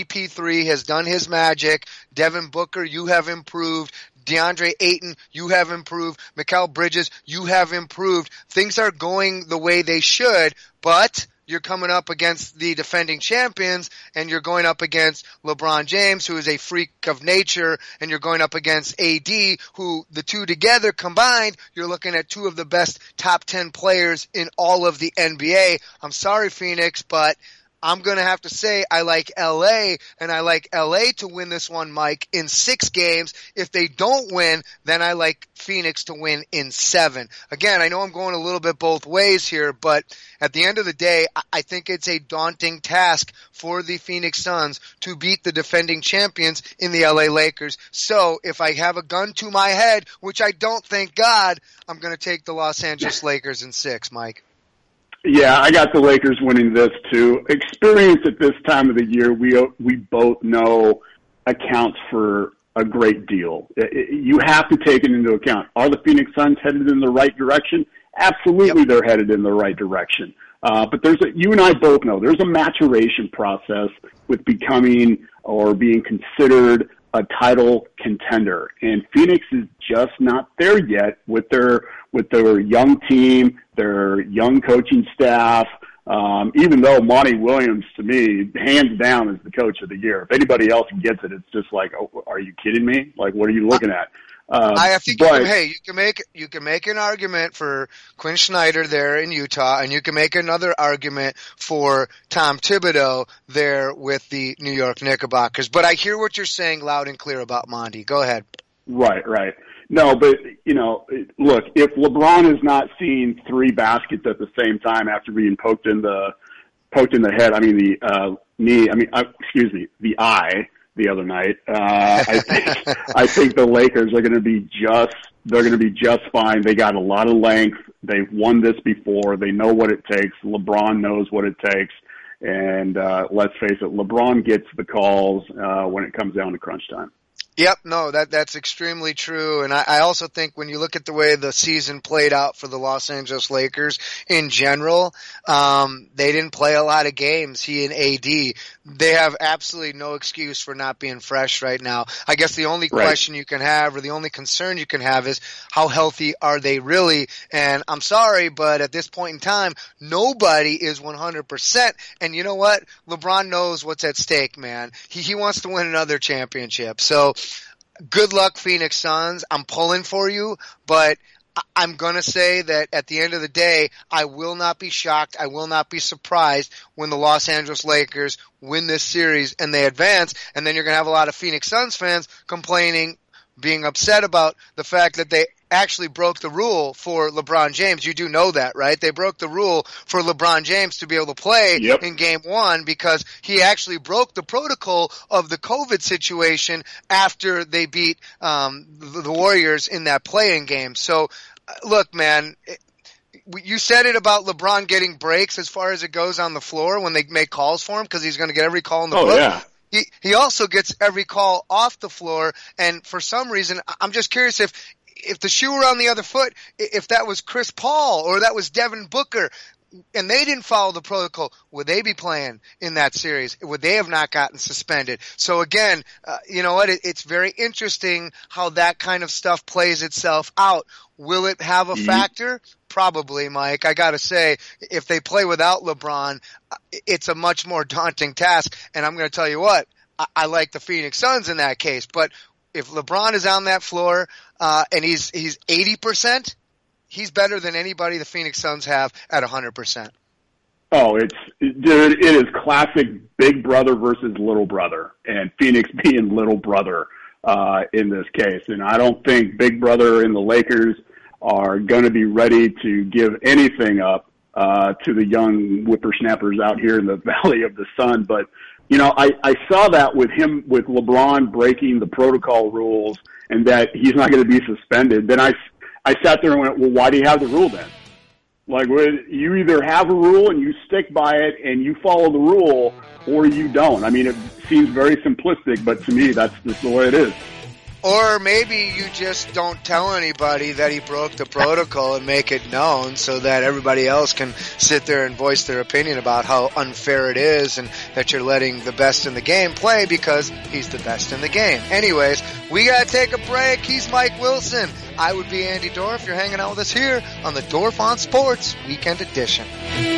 CP3 has done his magic. Devin Booker, you have improved. DeAndre Ayton, you have improved. Mikal Bridges, you have improved. Things are going the way they should, but you're coming up against the defending champions, and you're going up against LeBron James, who is a freak of nature, and you're going up against AD, who the 2 together combined, you're looking at 2 of the best top 10 players in all of the NBA. I'm sorry, Phoenix, but I'm going to have to say I like L.A., and I like L.A. to win this one, Mike, in 6 games. If they don't win, then I like Phoenix to win in 7. Again, I know I'm going a little bit both ways here, but at the end of the day, I think it's a daunting task for the Phoenix Suns to beat the defending champions in the L.A. Lakers. So if I have a gun to my head, which I don't, thank God, I'm going to take the Los Angeles Lakers in 6, Mike. Yeah, I got the Lakers winning this too. Experience at this time of the year, we both know accounts for a great deal. You have to take it into account. Are the Phoenix Suns headed in the right direction? Absolutely, They're headed in the right direction. But you and I both know there's a maturation process with becoming or being considered a title contender, and Phoenix is just not there yet with their young team, their young coaching staff. Even though Monty Williams, to me, hands down, is the coach of the year. If anybody else gets it, it's just like, oh, are you kidding me? Like, what are you looking at? I think you can make an argument for Quinn Snyder there in Utah, and you can make another argument for Tom Thibodeau there with the New York Knickerbockers. But I hear what you're saying loud and clear about Monty. Go ahead. Right. No, but look, if LeBron is not seeing 3 baskets at the same time after being poked in the head, the eye, the other night. I think the Lakers are going to be just fine. They got a lot of length. They've won this before. They know what it takes. LeBron knows what it takes. And let's face it, LeBron gets the calls when it comes down to crunch time. Yep, no, that's extremely true. And I also think when you look at the way the season played out for the Los Angeles Lakers in general, they didn't play a lot of games, he and AD. They have absolutely no excuse for not being fresh right now. I guess the only question you can have, or the only concern you can have, is how healthy are they really? And I'm sorry, but at this point in time, nobody is 100%. And you know what? LeBron knows what's at stake, man. He wants to win another championship. So, good luck, Phoenix Suns. I'm pulling for you, but I'm going to say that at the end of the day, I will not be shocked. I will not be surprised when the Los Angeles Lakers win this series and they advance. And then you're going to have a lot of Phoenix Suns fans complaining, being upset about the fact that they actually broke the rule for LeBron James. You do know that, right? They broke the rule for LeBron James to be able to play in game one because he actually broke the protocol of the COVID situation after they beat the Warriors in that play-in game. So, look, man, you said it about LeBron getting breaks as far as it goes on the floor when they make calls for him because he's going to get every call in the book. Yeah. He also gets every call off the floor, and for some reason, I'm just curious if the shoe were on the other foot, if that was Chris Paul or that was Devin Booker, and they didn't follow the protocol, would they be playing in that series? Would they have not gotten suspended? So again, you know what? It's very interesting how that kind of stuff plays itself out. Will it have a factor? Probably, Mike. I gotta say, if they play without LeBron, it's a much more daunting task. And I'm gonna tell you what, I like the Phoenix Suns in that case. But if LeBron is on that floor, and he's 80%, he's better than anybody the Phoenix Suns have at 100%. Oh, it is classic big brother versus little brother, and Phoenix being little brother in this case. And I don't think big brother and the Lakers are going to be ready to give anything up to the young whippersnappers out here in the Valley of the Sun. But, you know, I saw that with LeBron breaking the protocol rules and that he's not going to be suspended. Then I sat there and went, well, why do you have the rule then? Like, you either have a rule and you stick by it and you follow the rule, or you don't. I mean, it seems very simplistic, but to me, that's just the way it is. Or maybe you just don't tell anybody that he broke the protocol and make it known so that everybody else can sit there and voice their opinion about how unfair it is and that you're letting the best in the game play because he's the best in the game. Anyways, we gotta take a break. He's Mike Wilson. I would be Andy Dorff. You're hanging out with us here on the Dorff on Sports Weekend Edition.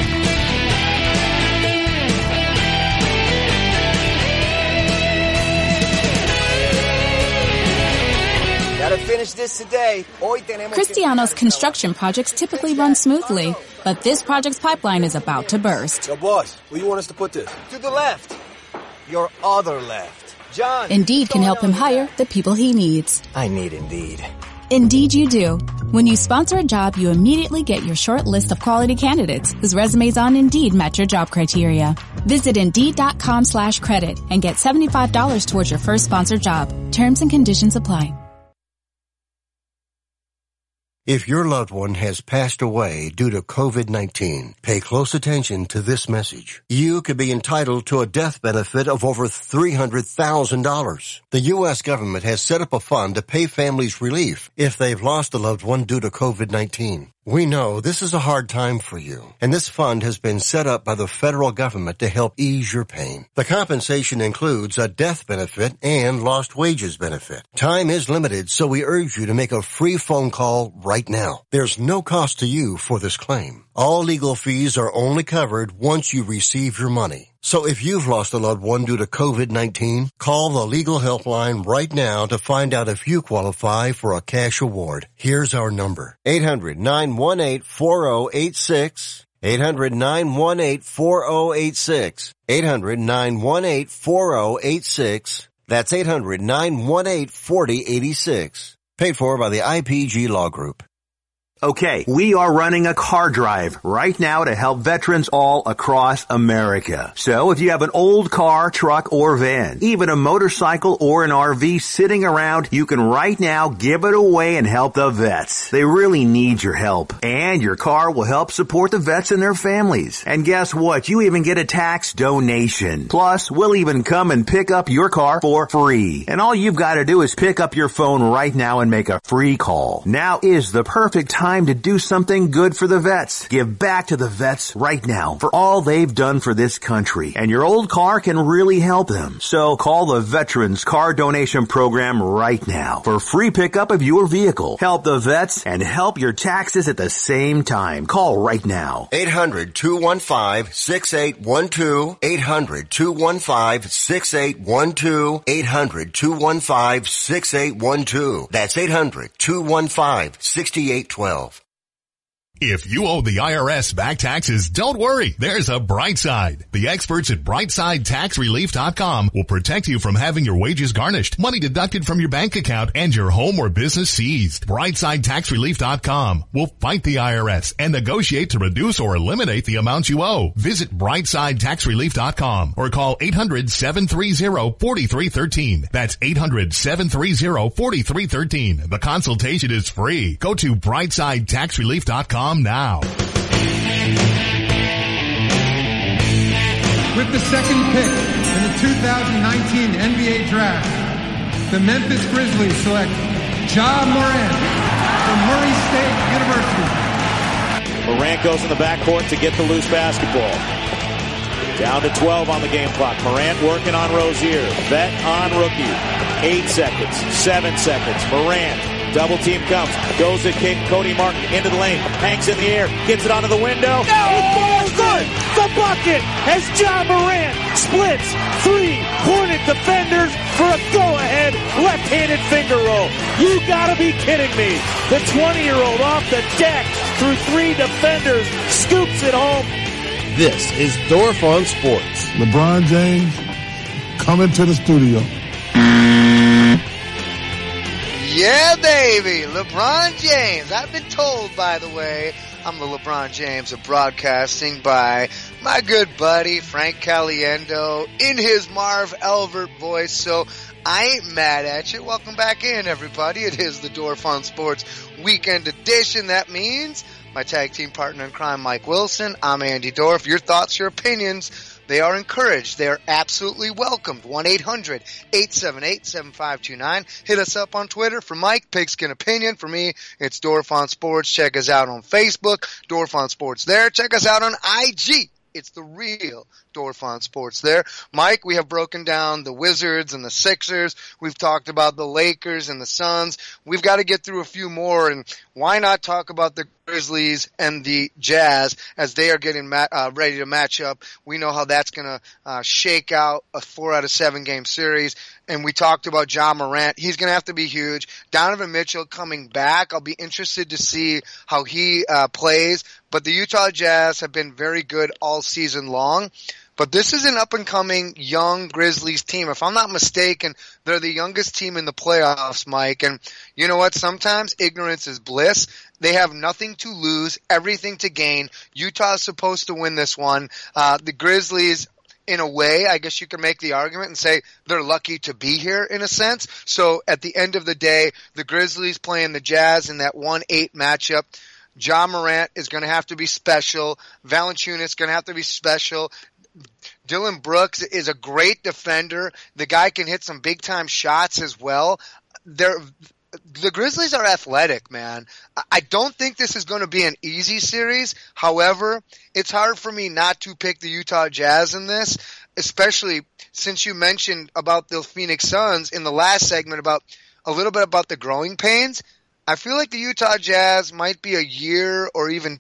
Gotta finish this today. Cristiano's construction projects typically run smoothly, but this project's pipeline is about to burst. Yo, boss, where you want us to put this? To the left. Your other left. John. Indeed can help him hire the people he needs. I need Indeed. Indeed you do. When you sponsor a job, you immediately get your short list of quality candidates whose resumes on Indeed match your job criteria. Visit Indeed.com/credit and get $75 towards your first sponsored job. Terms and conditions apply. If your loved one has passed away due to COVID-19, pay close attention to this message. You could be entitled to a death benefit of over $300,000. The U.S. government has set up a fund to pay families relief if they've lost a loved one due to COVID-19. We know this is a hard time for you, and this fund has been set up by the federal government to help ease your pain. The compensation includes a death benefit and lost wages benefit. Time is limited, so we urge you to make a free phone call right now. There's no cost to you for this claim. All legal fees are only covered once you receive your money. So if you've lost a loved one due to COVID-19, call the legal helpline right now to find out if you qualify for a cash award. Here's our number. 800-918-4086. 800-918-4086. 800-918-4086. That's 800-918-4086. Paid for by the IPG Law Group. Okay, we are running a car drive right now to help veterans all across America. So if you have an old car, truck, or van, even a motorcycle or an RV sitting around, you can right now give it away and help the vets. They really need your help. And your car will help support the vets and their families. And guess what? You even get a tax donation. Plus, we'll even come and pick up your car for free. And all you've got to do is pick up your phone right now and make a free call. Now is the perfect time to do something good for the vets. Give back to the vets right now for all they've done for this country. And your old car can really help them. So call the Veterans Car Donation Program right now for free pickup of your vehicle. Help the vets and help your taxes at the same time. Call right now. 800-215-6812. 800-215-6812. 800-215-6812. That's 800-215-6812. If you owe the IRS back taxes, don't worry. There's a bright side. The experts at BrightSideTaxRelief.com will protect you from having your wages garnished, money deducted from your bank account, and your home or business seized. BrightSideTaxRelief.com will fight the IRS and negotiate to reduce or eliminate the amount you owe. Visit BrightSideTaxRelief.com or call 800-730-4313. That's 800-730-4313. The consultation is free. Go to BrightSideTaxRelief.com now. With the second pick in the 2019 NBA Draft, the Memphis Grizzlies select Ja Morant from Murray State University. Morant goes in the backcourt to get the loose basketball. Down to 12 on the game clock. Morant working on Rozier. Vet on rookie. 8 seconds. 7 seconds. Morant. Double team comes. Goes at Cody Martin into the lane. Hangs in the air. Gets it onto the window. No! Good! The bucket as Ja Morant splits 3 Hornet defenders for a go-ahead left-handed finger roll. You gotta be kidding me. The 20-year-old off the deck through 3 defenders scoops it home. This is Dorf on Sports. LeBron James coming to the studio. Yeah, baby. LeBron James. I've been told, by the way, I'm the LeBron James of broadcasting by my good buddy Frank Caliendo in his Marv Albert voice. So I ain't mad at you. Welcome back in, everybody. It is the Dorf on Sports Weekend Edition. That means my tag team partner in crime, Mike Wilson. I'm Andy Dorf. Your thoughts, your opinions, they are encouraged. They are absolutely welcomed. 1-800-878-7529. Hit us up on Twitter. For Mike, Pigskin Opinion. For me, it's Dorf on Sports. Check us out on Facebook, Dorf on Sports there. Check us out on IG. It's the real Dorf on Sports there. Mike, we have broken down the Wizards and the Sixers. We've talked about the Lakers and the Suns. We've got to get through a few more, and why not talk about the Grizzlies and the Jazz as they are getting ready to match up. We know how that's going to shake out a 4 out of 7 game series. And we talked about Ja Morant. He's going to have to be huge. Donovan Mitchell coming back. I'll be interested to see how he plays. But the Utah Jazz have been very good all season long. But this is an up-and-coming young Grizzlies team. If I'm not mistaken, they're the youngest team in the playoffs, Mike. And you know what? Sometimes ignorance is bliss. They have nothing to lose, everything to gain. Utah's supposed to win this one. The Grizzlies, in a way, I guess you can make the argument and say they're lucky to be here in a sense. So at the end of the day, the Grizzlies playing the Jazz in that 1-8 matchup. Ja Morant is going to have to be special. Valanciunas is going to have to be special. Dylan Brooks is a great defender. The guy can hit some big-time shots as well. The Grizzlies are athletic, man. I don't think this is going to be an easy series. However, it's hard for me not to pick the Utah Jazz in this, especially since you mentioned about the Phoenix Suns in the last segment about a little bit about the growing pains. I feel like the Utah Jazz might be a year or even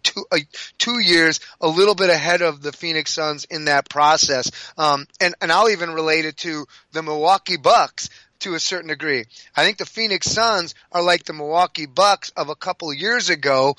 2 years a little bit ahead of the Phoenix Suns in that process. And I'll even relate it to the Milwaukee Bucks to a certain degree. I think the Phoenix Suns are like the Milwaukee Bucks of a couple of years ago,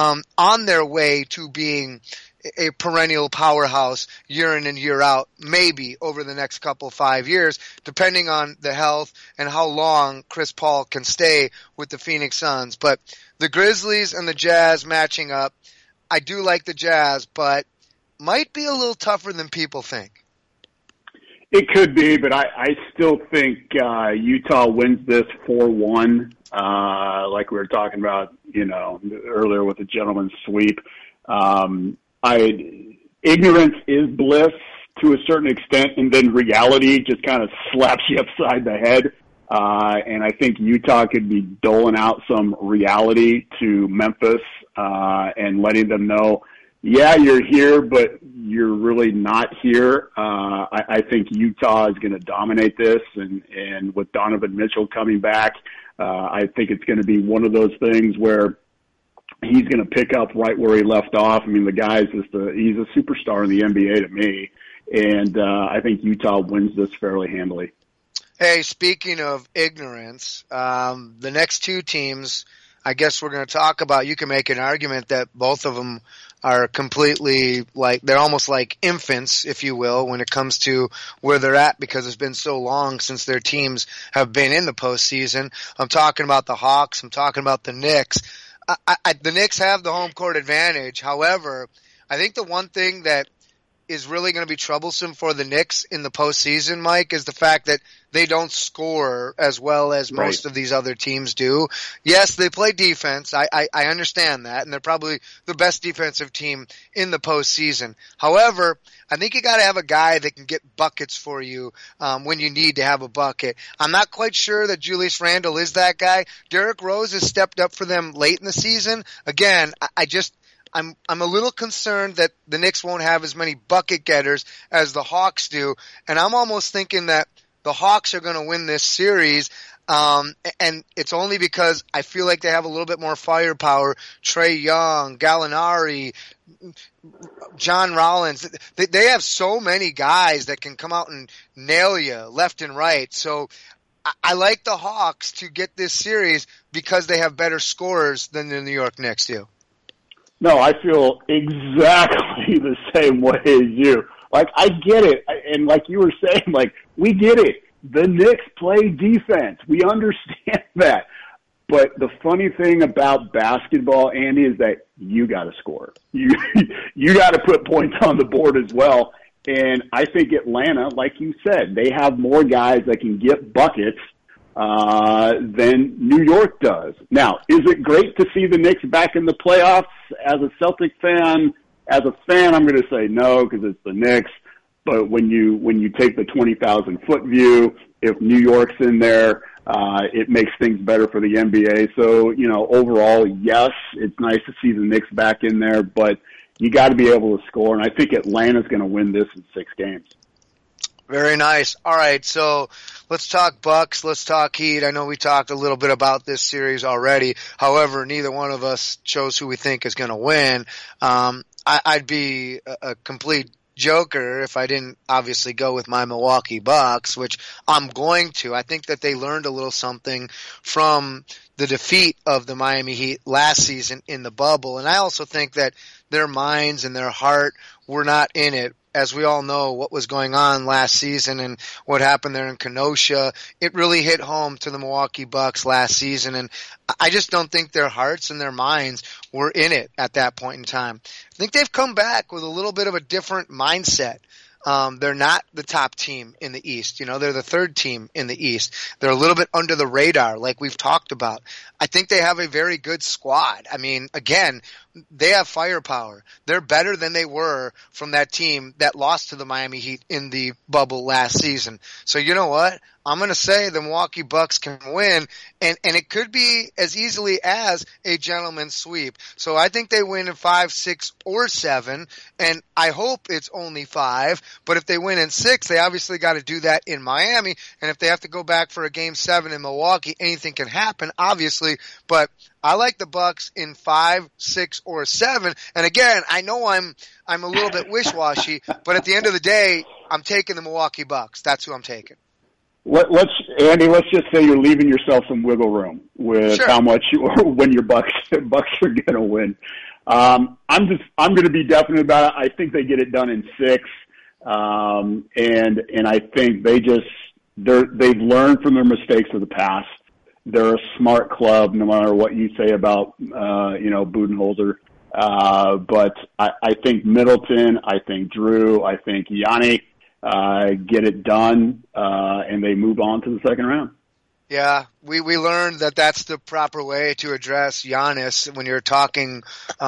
on their way to being a perennial powerhouse year in and year out, maybe over the next couple 5 years, depending on the health and how long Chris Paul can stay with the Phoenix Suns. But the Grizzlies and the Jazz matching up. I do like the Jazz, but might be a little tougher than people think. It could be, but I still think Utah wins this 4-1, like we were talking about, earlier with the gentleman's sweep. Ignorance is bliss to a certain extent, and then reality just kind of slaps you upside the head. And I think Utah could be doling out some reality to Memphis and letting them know, yeah, you're here, but you're really not here. I think Utah is going to dominate this, and with Donovan Mitchell coming back, I think it's going to be one of those things where he's going to pick up right where he left off. I mean, the guy's he's a superstar in the NBA to me, and I think Utah wins this fairly handily. Hey, speaking of ignorance, the next two teams, I guess we're going to talk about, you can make an argument that both of them are completely they're almost like infants, if you will, when it comes to where they're at, because it's been so long since their teams have been in the postseason. I'm talking about the Hawks. I'm talking about the Knicks. The Knicks have the home court advantage. However, I think the one thing that is really going to be troublesome for the Knicks in the postseason, Mike, is the fact that they don't score as well as most of these other teams do. Yes, they play defense. I understand that, and they're probably the best defensive team in the postseason. However, I think you got to have a guy that can get buckets for you when you need to have a bucket. I'm not quite sure that Julius Randle is that guy. Derrick Rose has stepped up for them late in the season. Again, I'm a little concerned that the Knicks won't have as many bucket getters as the Hawks do, and I'm almost thinking that the Hawks are going to win this series, and it's only because I feel like they have a little bit more firepower. Trae Young, Gallinari, John Rollins, they have so many guys that can come out and nail you left and right. So I like the Hawks to get this series because they have better scorers than the New York Knicks do. No, I feel exactly the same way as you. I get it. And like you were saying, we get it. The Knicks play defense. We understand that. But the funny thing about basketball, Andy, is that you got to score. You got to put points on the board as well. And I think Atlanta, like you said, they have more guys that can get buckets than New York does. Now, is it great to see the Knicks back in the playoffs? As a Celtic fan, I'm going to say no because it's the Knicks. But when you take the 20,000-foot view, if New York's in there, it makes things better for the NBA. So, overall, yes, it's nice to see the Knicks back in there, but you got to be able to score. And I think Atlanta's going to win this in 6 games. Very nice. All right, so let's talk Bucks. Let's talk Heat. I know we talked a little bit about this series already. However, neither one of us chose who we think is going to win. I'd be a complete joker if I didn't obviously go with my Milwaukee Bucks, which I'm going to. I think that they learned a little something from the defeat of the Miami Heat last season in the bubble. And I also think that their minds and their heart were not in it. As we all know what was going on last season and what happened there in Kenosha, it really hit home to the Milwaukee Bucks last season. And I just don't think their hearts and their minds were in it at that point in time. I think they've come back with a little bit of a different mindset. They're not the top team in the East. They're the third team in the East. They're a little bit under the radar, like we've talked about. I think they have a very good squad. I mean, again, they have firepower. They're better than they were from that team that lost to the Miami Heat in the bubble last season. So you know what? I'm going to say the Milwaukee Bucks can win, and it could be as easily as a gentleman's sweep. So I think they win in 5, 6, or 7, and I hope it's only 5. But if they win in 6, they obviously got to do that in Miami, and if they have to go back for a Game 7 in Milwaukee, anything can happen, obviously. But I like the Bucks in 5, 6, or 7. And again, I know I'm a little bit wish-washy, but at the end of the day, I'm taking the Milwaukee Bucks. That's who I'm taking. Andy, let's just say you're leaving yourself some wiggle room with how much when your Bucks are going to win. I'm going to be definite about it. I think they get it done in 6, and I think they've learned from their mistakes of the past, They're a smart club, no matter what you say about, Budenholzer. But I think Middleton, I think Drew, I think Yanni get it done, and they move on to the second round. Yeah, we learned that that's the proper way to address Giannis. When you're talking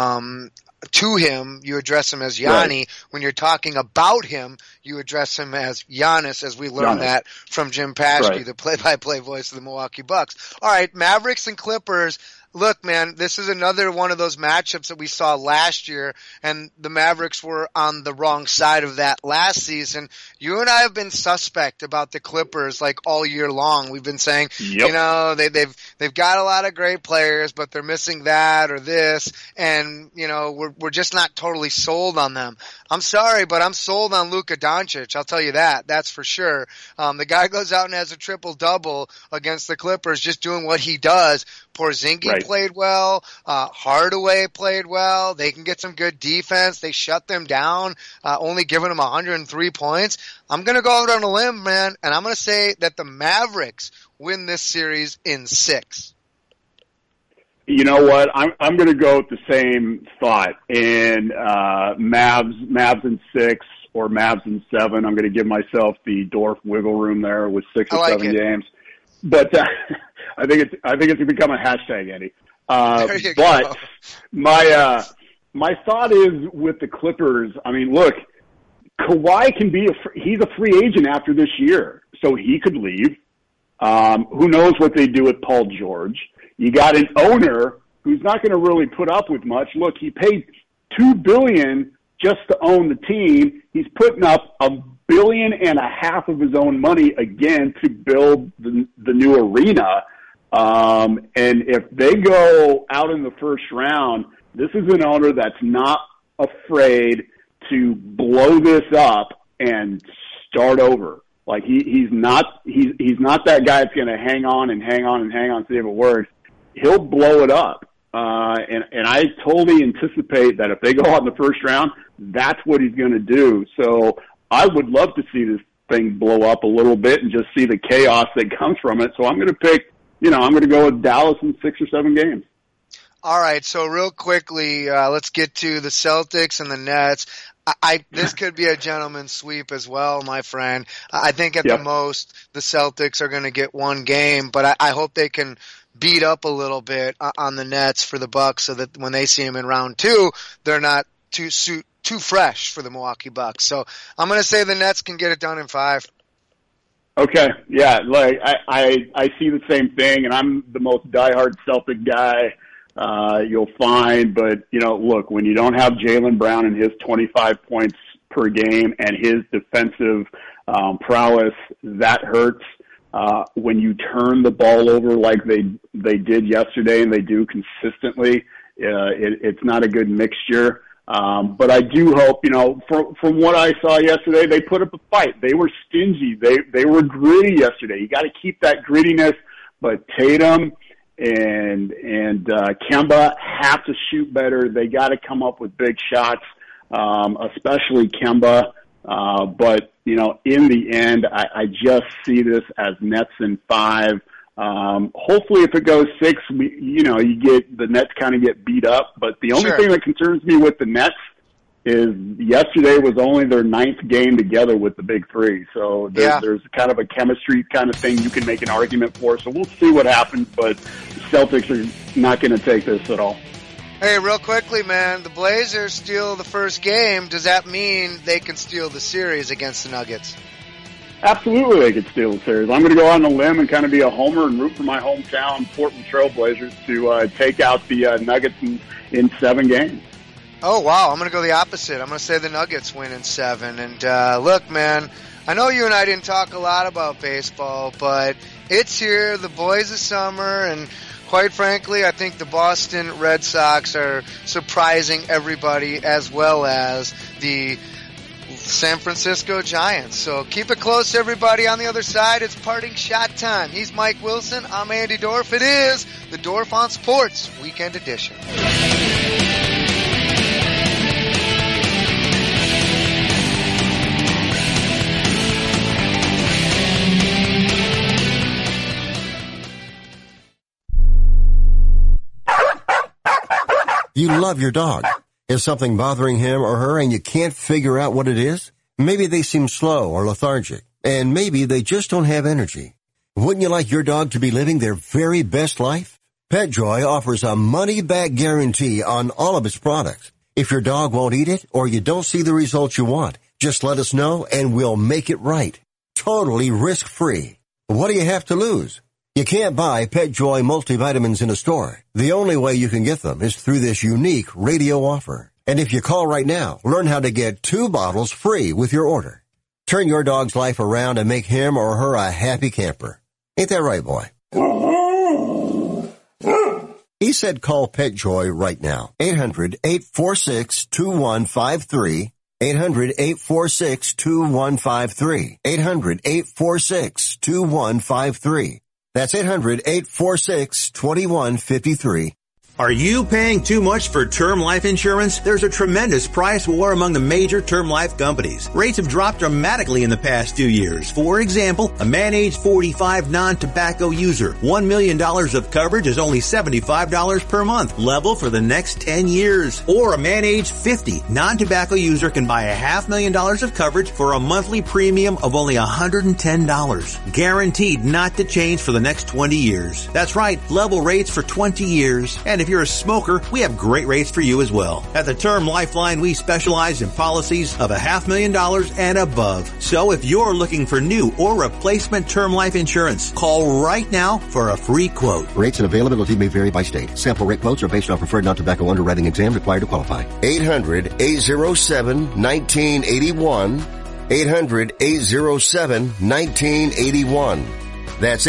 to him, you address him as Yanni. Right. When you're talking about him, you address him as Giannis, as we learned that from Jim Paschke, the play-by-play voice of the Milwaukee Bucks. All right, Mavericks and Clippers. Look, man, this is another one of those matchups that we saw last year, and the Mavericks were on the wrong side of that last season. You and I have been suspect about the Clippers like all year long. We've been saying, they've got a lot of great players, but they're missing that or this, and we're just not totally sold on them. I'm sorry, but I'm sold on Luka Doncic. I'll tell you that. That's for sure. The guy goes out and has a triple-double against the Clippers, just doing what he does. Porzingis played well. Hardaway played well. They can get some good defense. They shut them down, only giving them 103 points. I'm going to go out on a limb, man, and I'm going to say that the Mavericks win this series in 6. You know what? I'm going to go with the same thought. And Mavs in 6 or Mavs in 7. I'm going to give myself the Dorf wiggle room there with 6 or 7 games. But I think it's become a hashtag, Andy. But my thought is with the Clippers. I mean, look, Kawhi he's a free agent after this year, so he could leave. Who knows what they do with Paul George? You got an owner who's not going to really put up with much. Look, he paid $2 billion just to own the team. He's putting up $1.5 billion of his own money again to build the new arena. And if they go out in the first round, this is an owner that's not afraid to blow this up and start over. Like he's not that guy that's going to hang on, see if it works. He'll blow it up. And I totally anticipate that if they go out in the first round, that's what he's going to do. So I would love to see this thing blow up a little bit and just see the chaos that comes from it. So I'm going to pick, I'm going to go with Dallas in 6 or 7 games. All right. So real quickly, let's get to the Celtics and the Nets. This could be a gentleman's sweep as well, my friend. I think at the most the Celtics are going to get 1 game, but I hope they can beat up a little bit on the Nets for the Bucks so that when they see them in round 2, they're not too fresh for the Milwaukee Bucks. So I'm going to say the Nets can get it done in 5. Okay. Yeah. Like I see the same thing, and I'm the most diehard Celtic guy you'll find. But, look, when you don't have Jaylen Brown and his 25 points per game and his defensive prowess, that hurts. When you turn the ball over like they did yesterday and they do consistently, it's not a good mixture. But I do hope, from what I saw yesterday, they put up a fight. They were stingy. They were gritty yesterday. You got to keep that grittiness, but Tatum and Kemba have to shoot better. They got to come up with big shots, especially Kemba. But, in the end, I just see this as Nets in 5. Hopefully if it goes 6, you get the Nets kind of get beat up. But the only thing that concerns me with the Nets is yesterday was only their 9th game together with the big 3. So there's kind of a chemistry kind of thing you can make an argument for. So we'll see what happens, but the Celtics are not going to take this at all. Hey, real quickly, man, the Blazers steal the first game. Does that mean they can steal the series against the Nuggets? Absolutely, they could steal the series. I'm going to go out on a limb and kind of be a homer and root for my hometown Portland Trail Blazers to take out the Nuggets in 7 games. Oh, wow. I'm going to go the opposite. I'm going to say the Nuggets win in 7. And look, man, I know you and I didn't talk a lot about baseball, but it's here, the boys of summer, and quite frankly, I think the Boston Red Sox are surprising everybody as well as the San Francisco Giants. So keep it close, everybody. On the other side, it's parting shot time. He's Mike Wilson. I'm Andy Dorf. It is the Dorf on Sports Weekend Edition. love your dog. Is something bothering him or her and you can't figure out what it is? Maybe they seem slow or lethargic, and maybe they just don't have energy. Wouldn't you like your dog to be living their very best life? PetJoy offers a money-back guarantee on all of its products. If your dog won't eat it or you don't see the results you want, just let us know and we'll make it right. Totally risk-free. What do you have to lose? You can't buy PetJoy multivitamins in a store. The only way you can get them is through this unique radio offer. And if you call right now, learn how to get 2 bottles free with your order. Turn your dog's life around and make him or her a happy camper. Ain't that right, boy? He said call PetJoy right now. 800-846-2153. 800-846-2153. 800-846-2153. That's 800-846-2153. Are you paying too much for term life insurance? There's a tremendous price war among the major term life companies. Rates have dropped dramatically in the past 2 years. For example, a man age 45 non-tobacco user, $1 million of coverage is only $75 per month, level for the next 10 years. Or a man age 50 non-tobacco user can buy $500,000 of coverage for a monthly premium of only $110. Guaranteed not to change for the next 20 years. That's right, level rates for 20 years. And if you're a smoker, we have great rates for you as well. At the Term Lifeline, we specialize in policies of $500,000 and above. So if you're looking for new or replacement term life insurance, call right now for a free quote. Rates and availability may vary by state. Sample rate quotes are based on preferred non-tobacco underwriting exam required to qualify. 800-807-1981. 800-807-1981. That's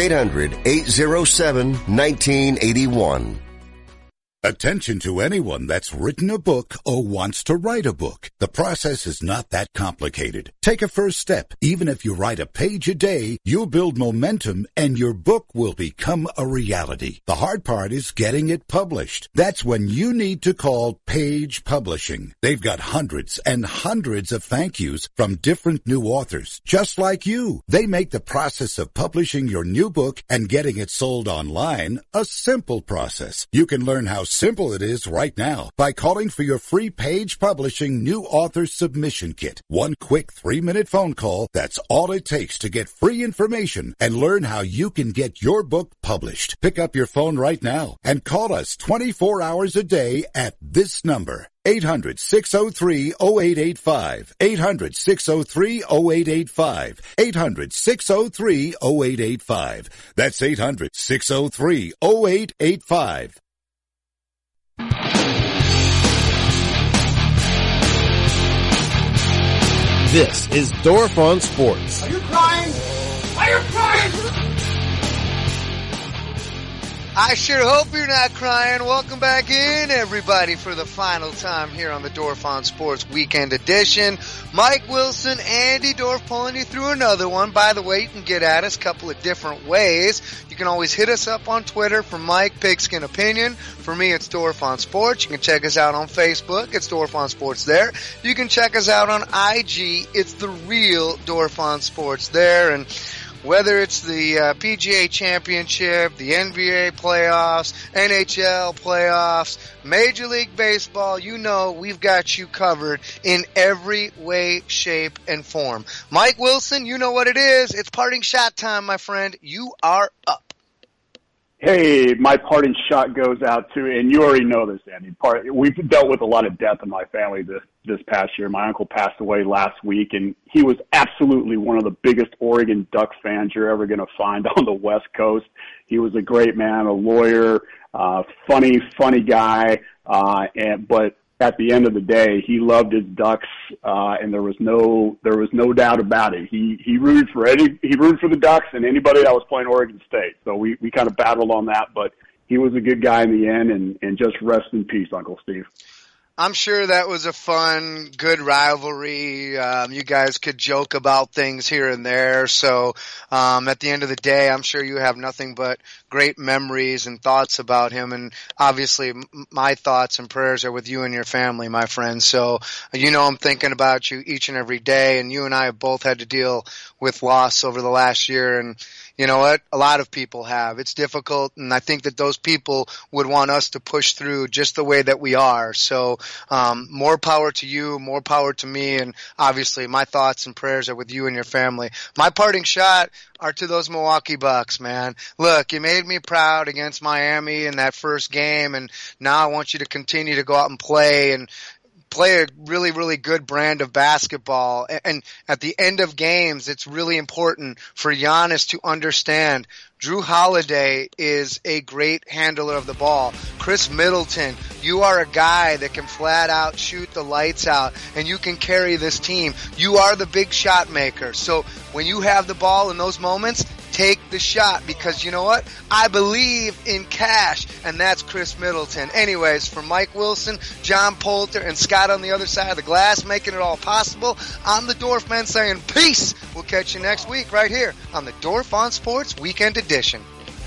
800-807-1981. Attention to anyone that's written a book or wants to write a book. The process is not that complicated. Take a first step. Even if you write a page a day, you'll build momentum and your book will become a reality. The hard part is getting it published. That's when you need to call Page Publishing. They've got hundreds and hundreds of thank yous from different new authors, just like you. They make the process of publishing your new book and getting it sold online a simple process. You can learn how simple it is right now by calling for your free Page Publishing new author submission kit. One quick 3-minute phone call, that's all it takes to get free information and learn how you can get your book published. Pick up your phone right now and call us 24 hours a day at this number. 800-603-0885. 800-603-0885. 800-603-0885. That's 800-603-0885. This is Dorf on Sports. Are you crying? Are you crying? I sure hope you're not crying. Welcome back in, everybody, for the final time here on the Dorf on Sports Weekend Edition. Mike Wilson, Andy Dorf pulling you through another one. By the way, you can get at us a couple of different ways. You can always hit us up on Twitter for Mike Pigskin Opinion. For me, it's Dorf on Sports. You can check us out on Facebook. It's Dorf on Sports there. You can check us out on IG. It's the real Dorf on Sports there. And whether it's the PGA Championship, the NBA playoffs, NHL playoffs, Major League Baseball, you know we've got you covered in every way, shape, and form. Mike Wilson, you know what it is. It's parting shot time, my friend. You are up. Hey, my parting shot goes out to, and you already know this, Andy. We've dealt with a lot of death in my family this past year. My uncle passed away last week, and he was absolutely one of the biggest Oregon Ducks fans you're ever going to find on the West Coast. He was a great man, a lawyer, funny guy, but at the end of the day, he loved his Ducks, and there was no doubt about it. He rooted for the Ducks and anybody that was playing Oregon State. So we kind of battled on that, but he was a good guy in the end, and just rest in peace, Uncle Steve. I'm sure that was a fun, good rivalry. You guys could joke about things here and there. So, at the end of the day, I'm sure you have nothing but great memories and thoughts about him. And obviously my thoughts and prayers are with you and your family, my friend. So, I'm thinking about you each and every day, and you and I have both had to deal with loss over the last year. And you know what? A lot of people have. It's difficult, and I think that those people would want us to push through just the way that we are. So more power to you, more power to me, and obviously my thoughts and prayers are with you and your family. My parting shot are to those Milwaukee Bucks, man. Look, you made me proud against Miami in that first game, and now I want you to continue to go out and play a really, really good brand of basketball. And at the end of games, it's really important for Giannis to understand Drew Holiday is a great handler of the ball. Chris Middleton, you are a guy that can flat out shoot the lights out, and you can carry this team. You are the big shot maker. So when you have the ball in those moments, take the shot, because you know what? I believe in Cash, and that's Chris Middleton. Anyways, for Mike Wilson, John Poulter, and Scott on the other side of the glass making it all possible, I'm the Dorfman saying peace. We'll catch you next week right here on the Dorf on Sports Weekend Edition.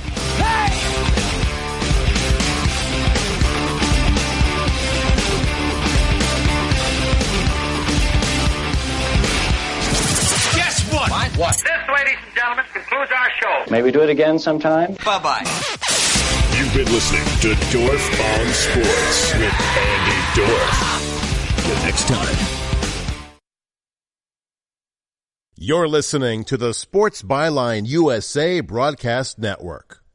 What? This, ladies and gentlemen, concludes our show. May we do it again sometime? Bye-bye. You've been listening to Dorf on Sports with Andy Dorf. Till next time. You're listening to the Sports Byline USA Broadcast Network.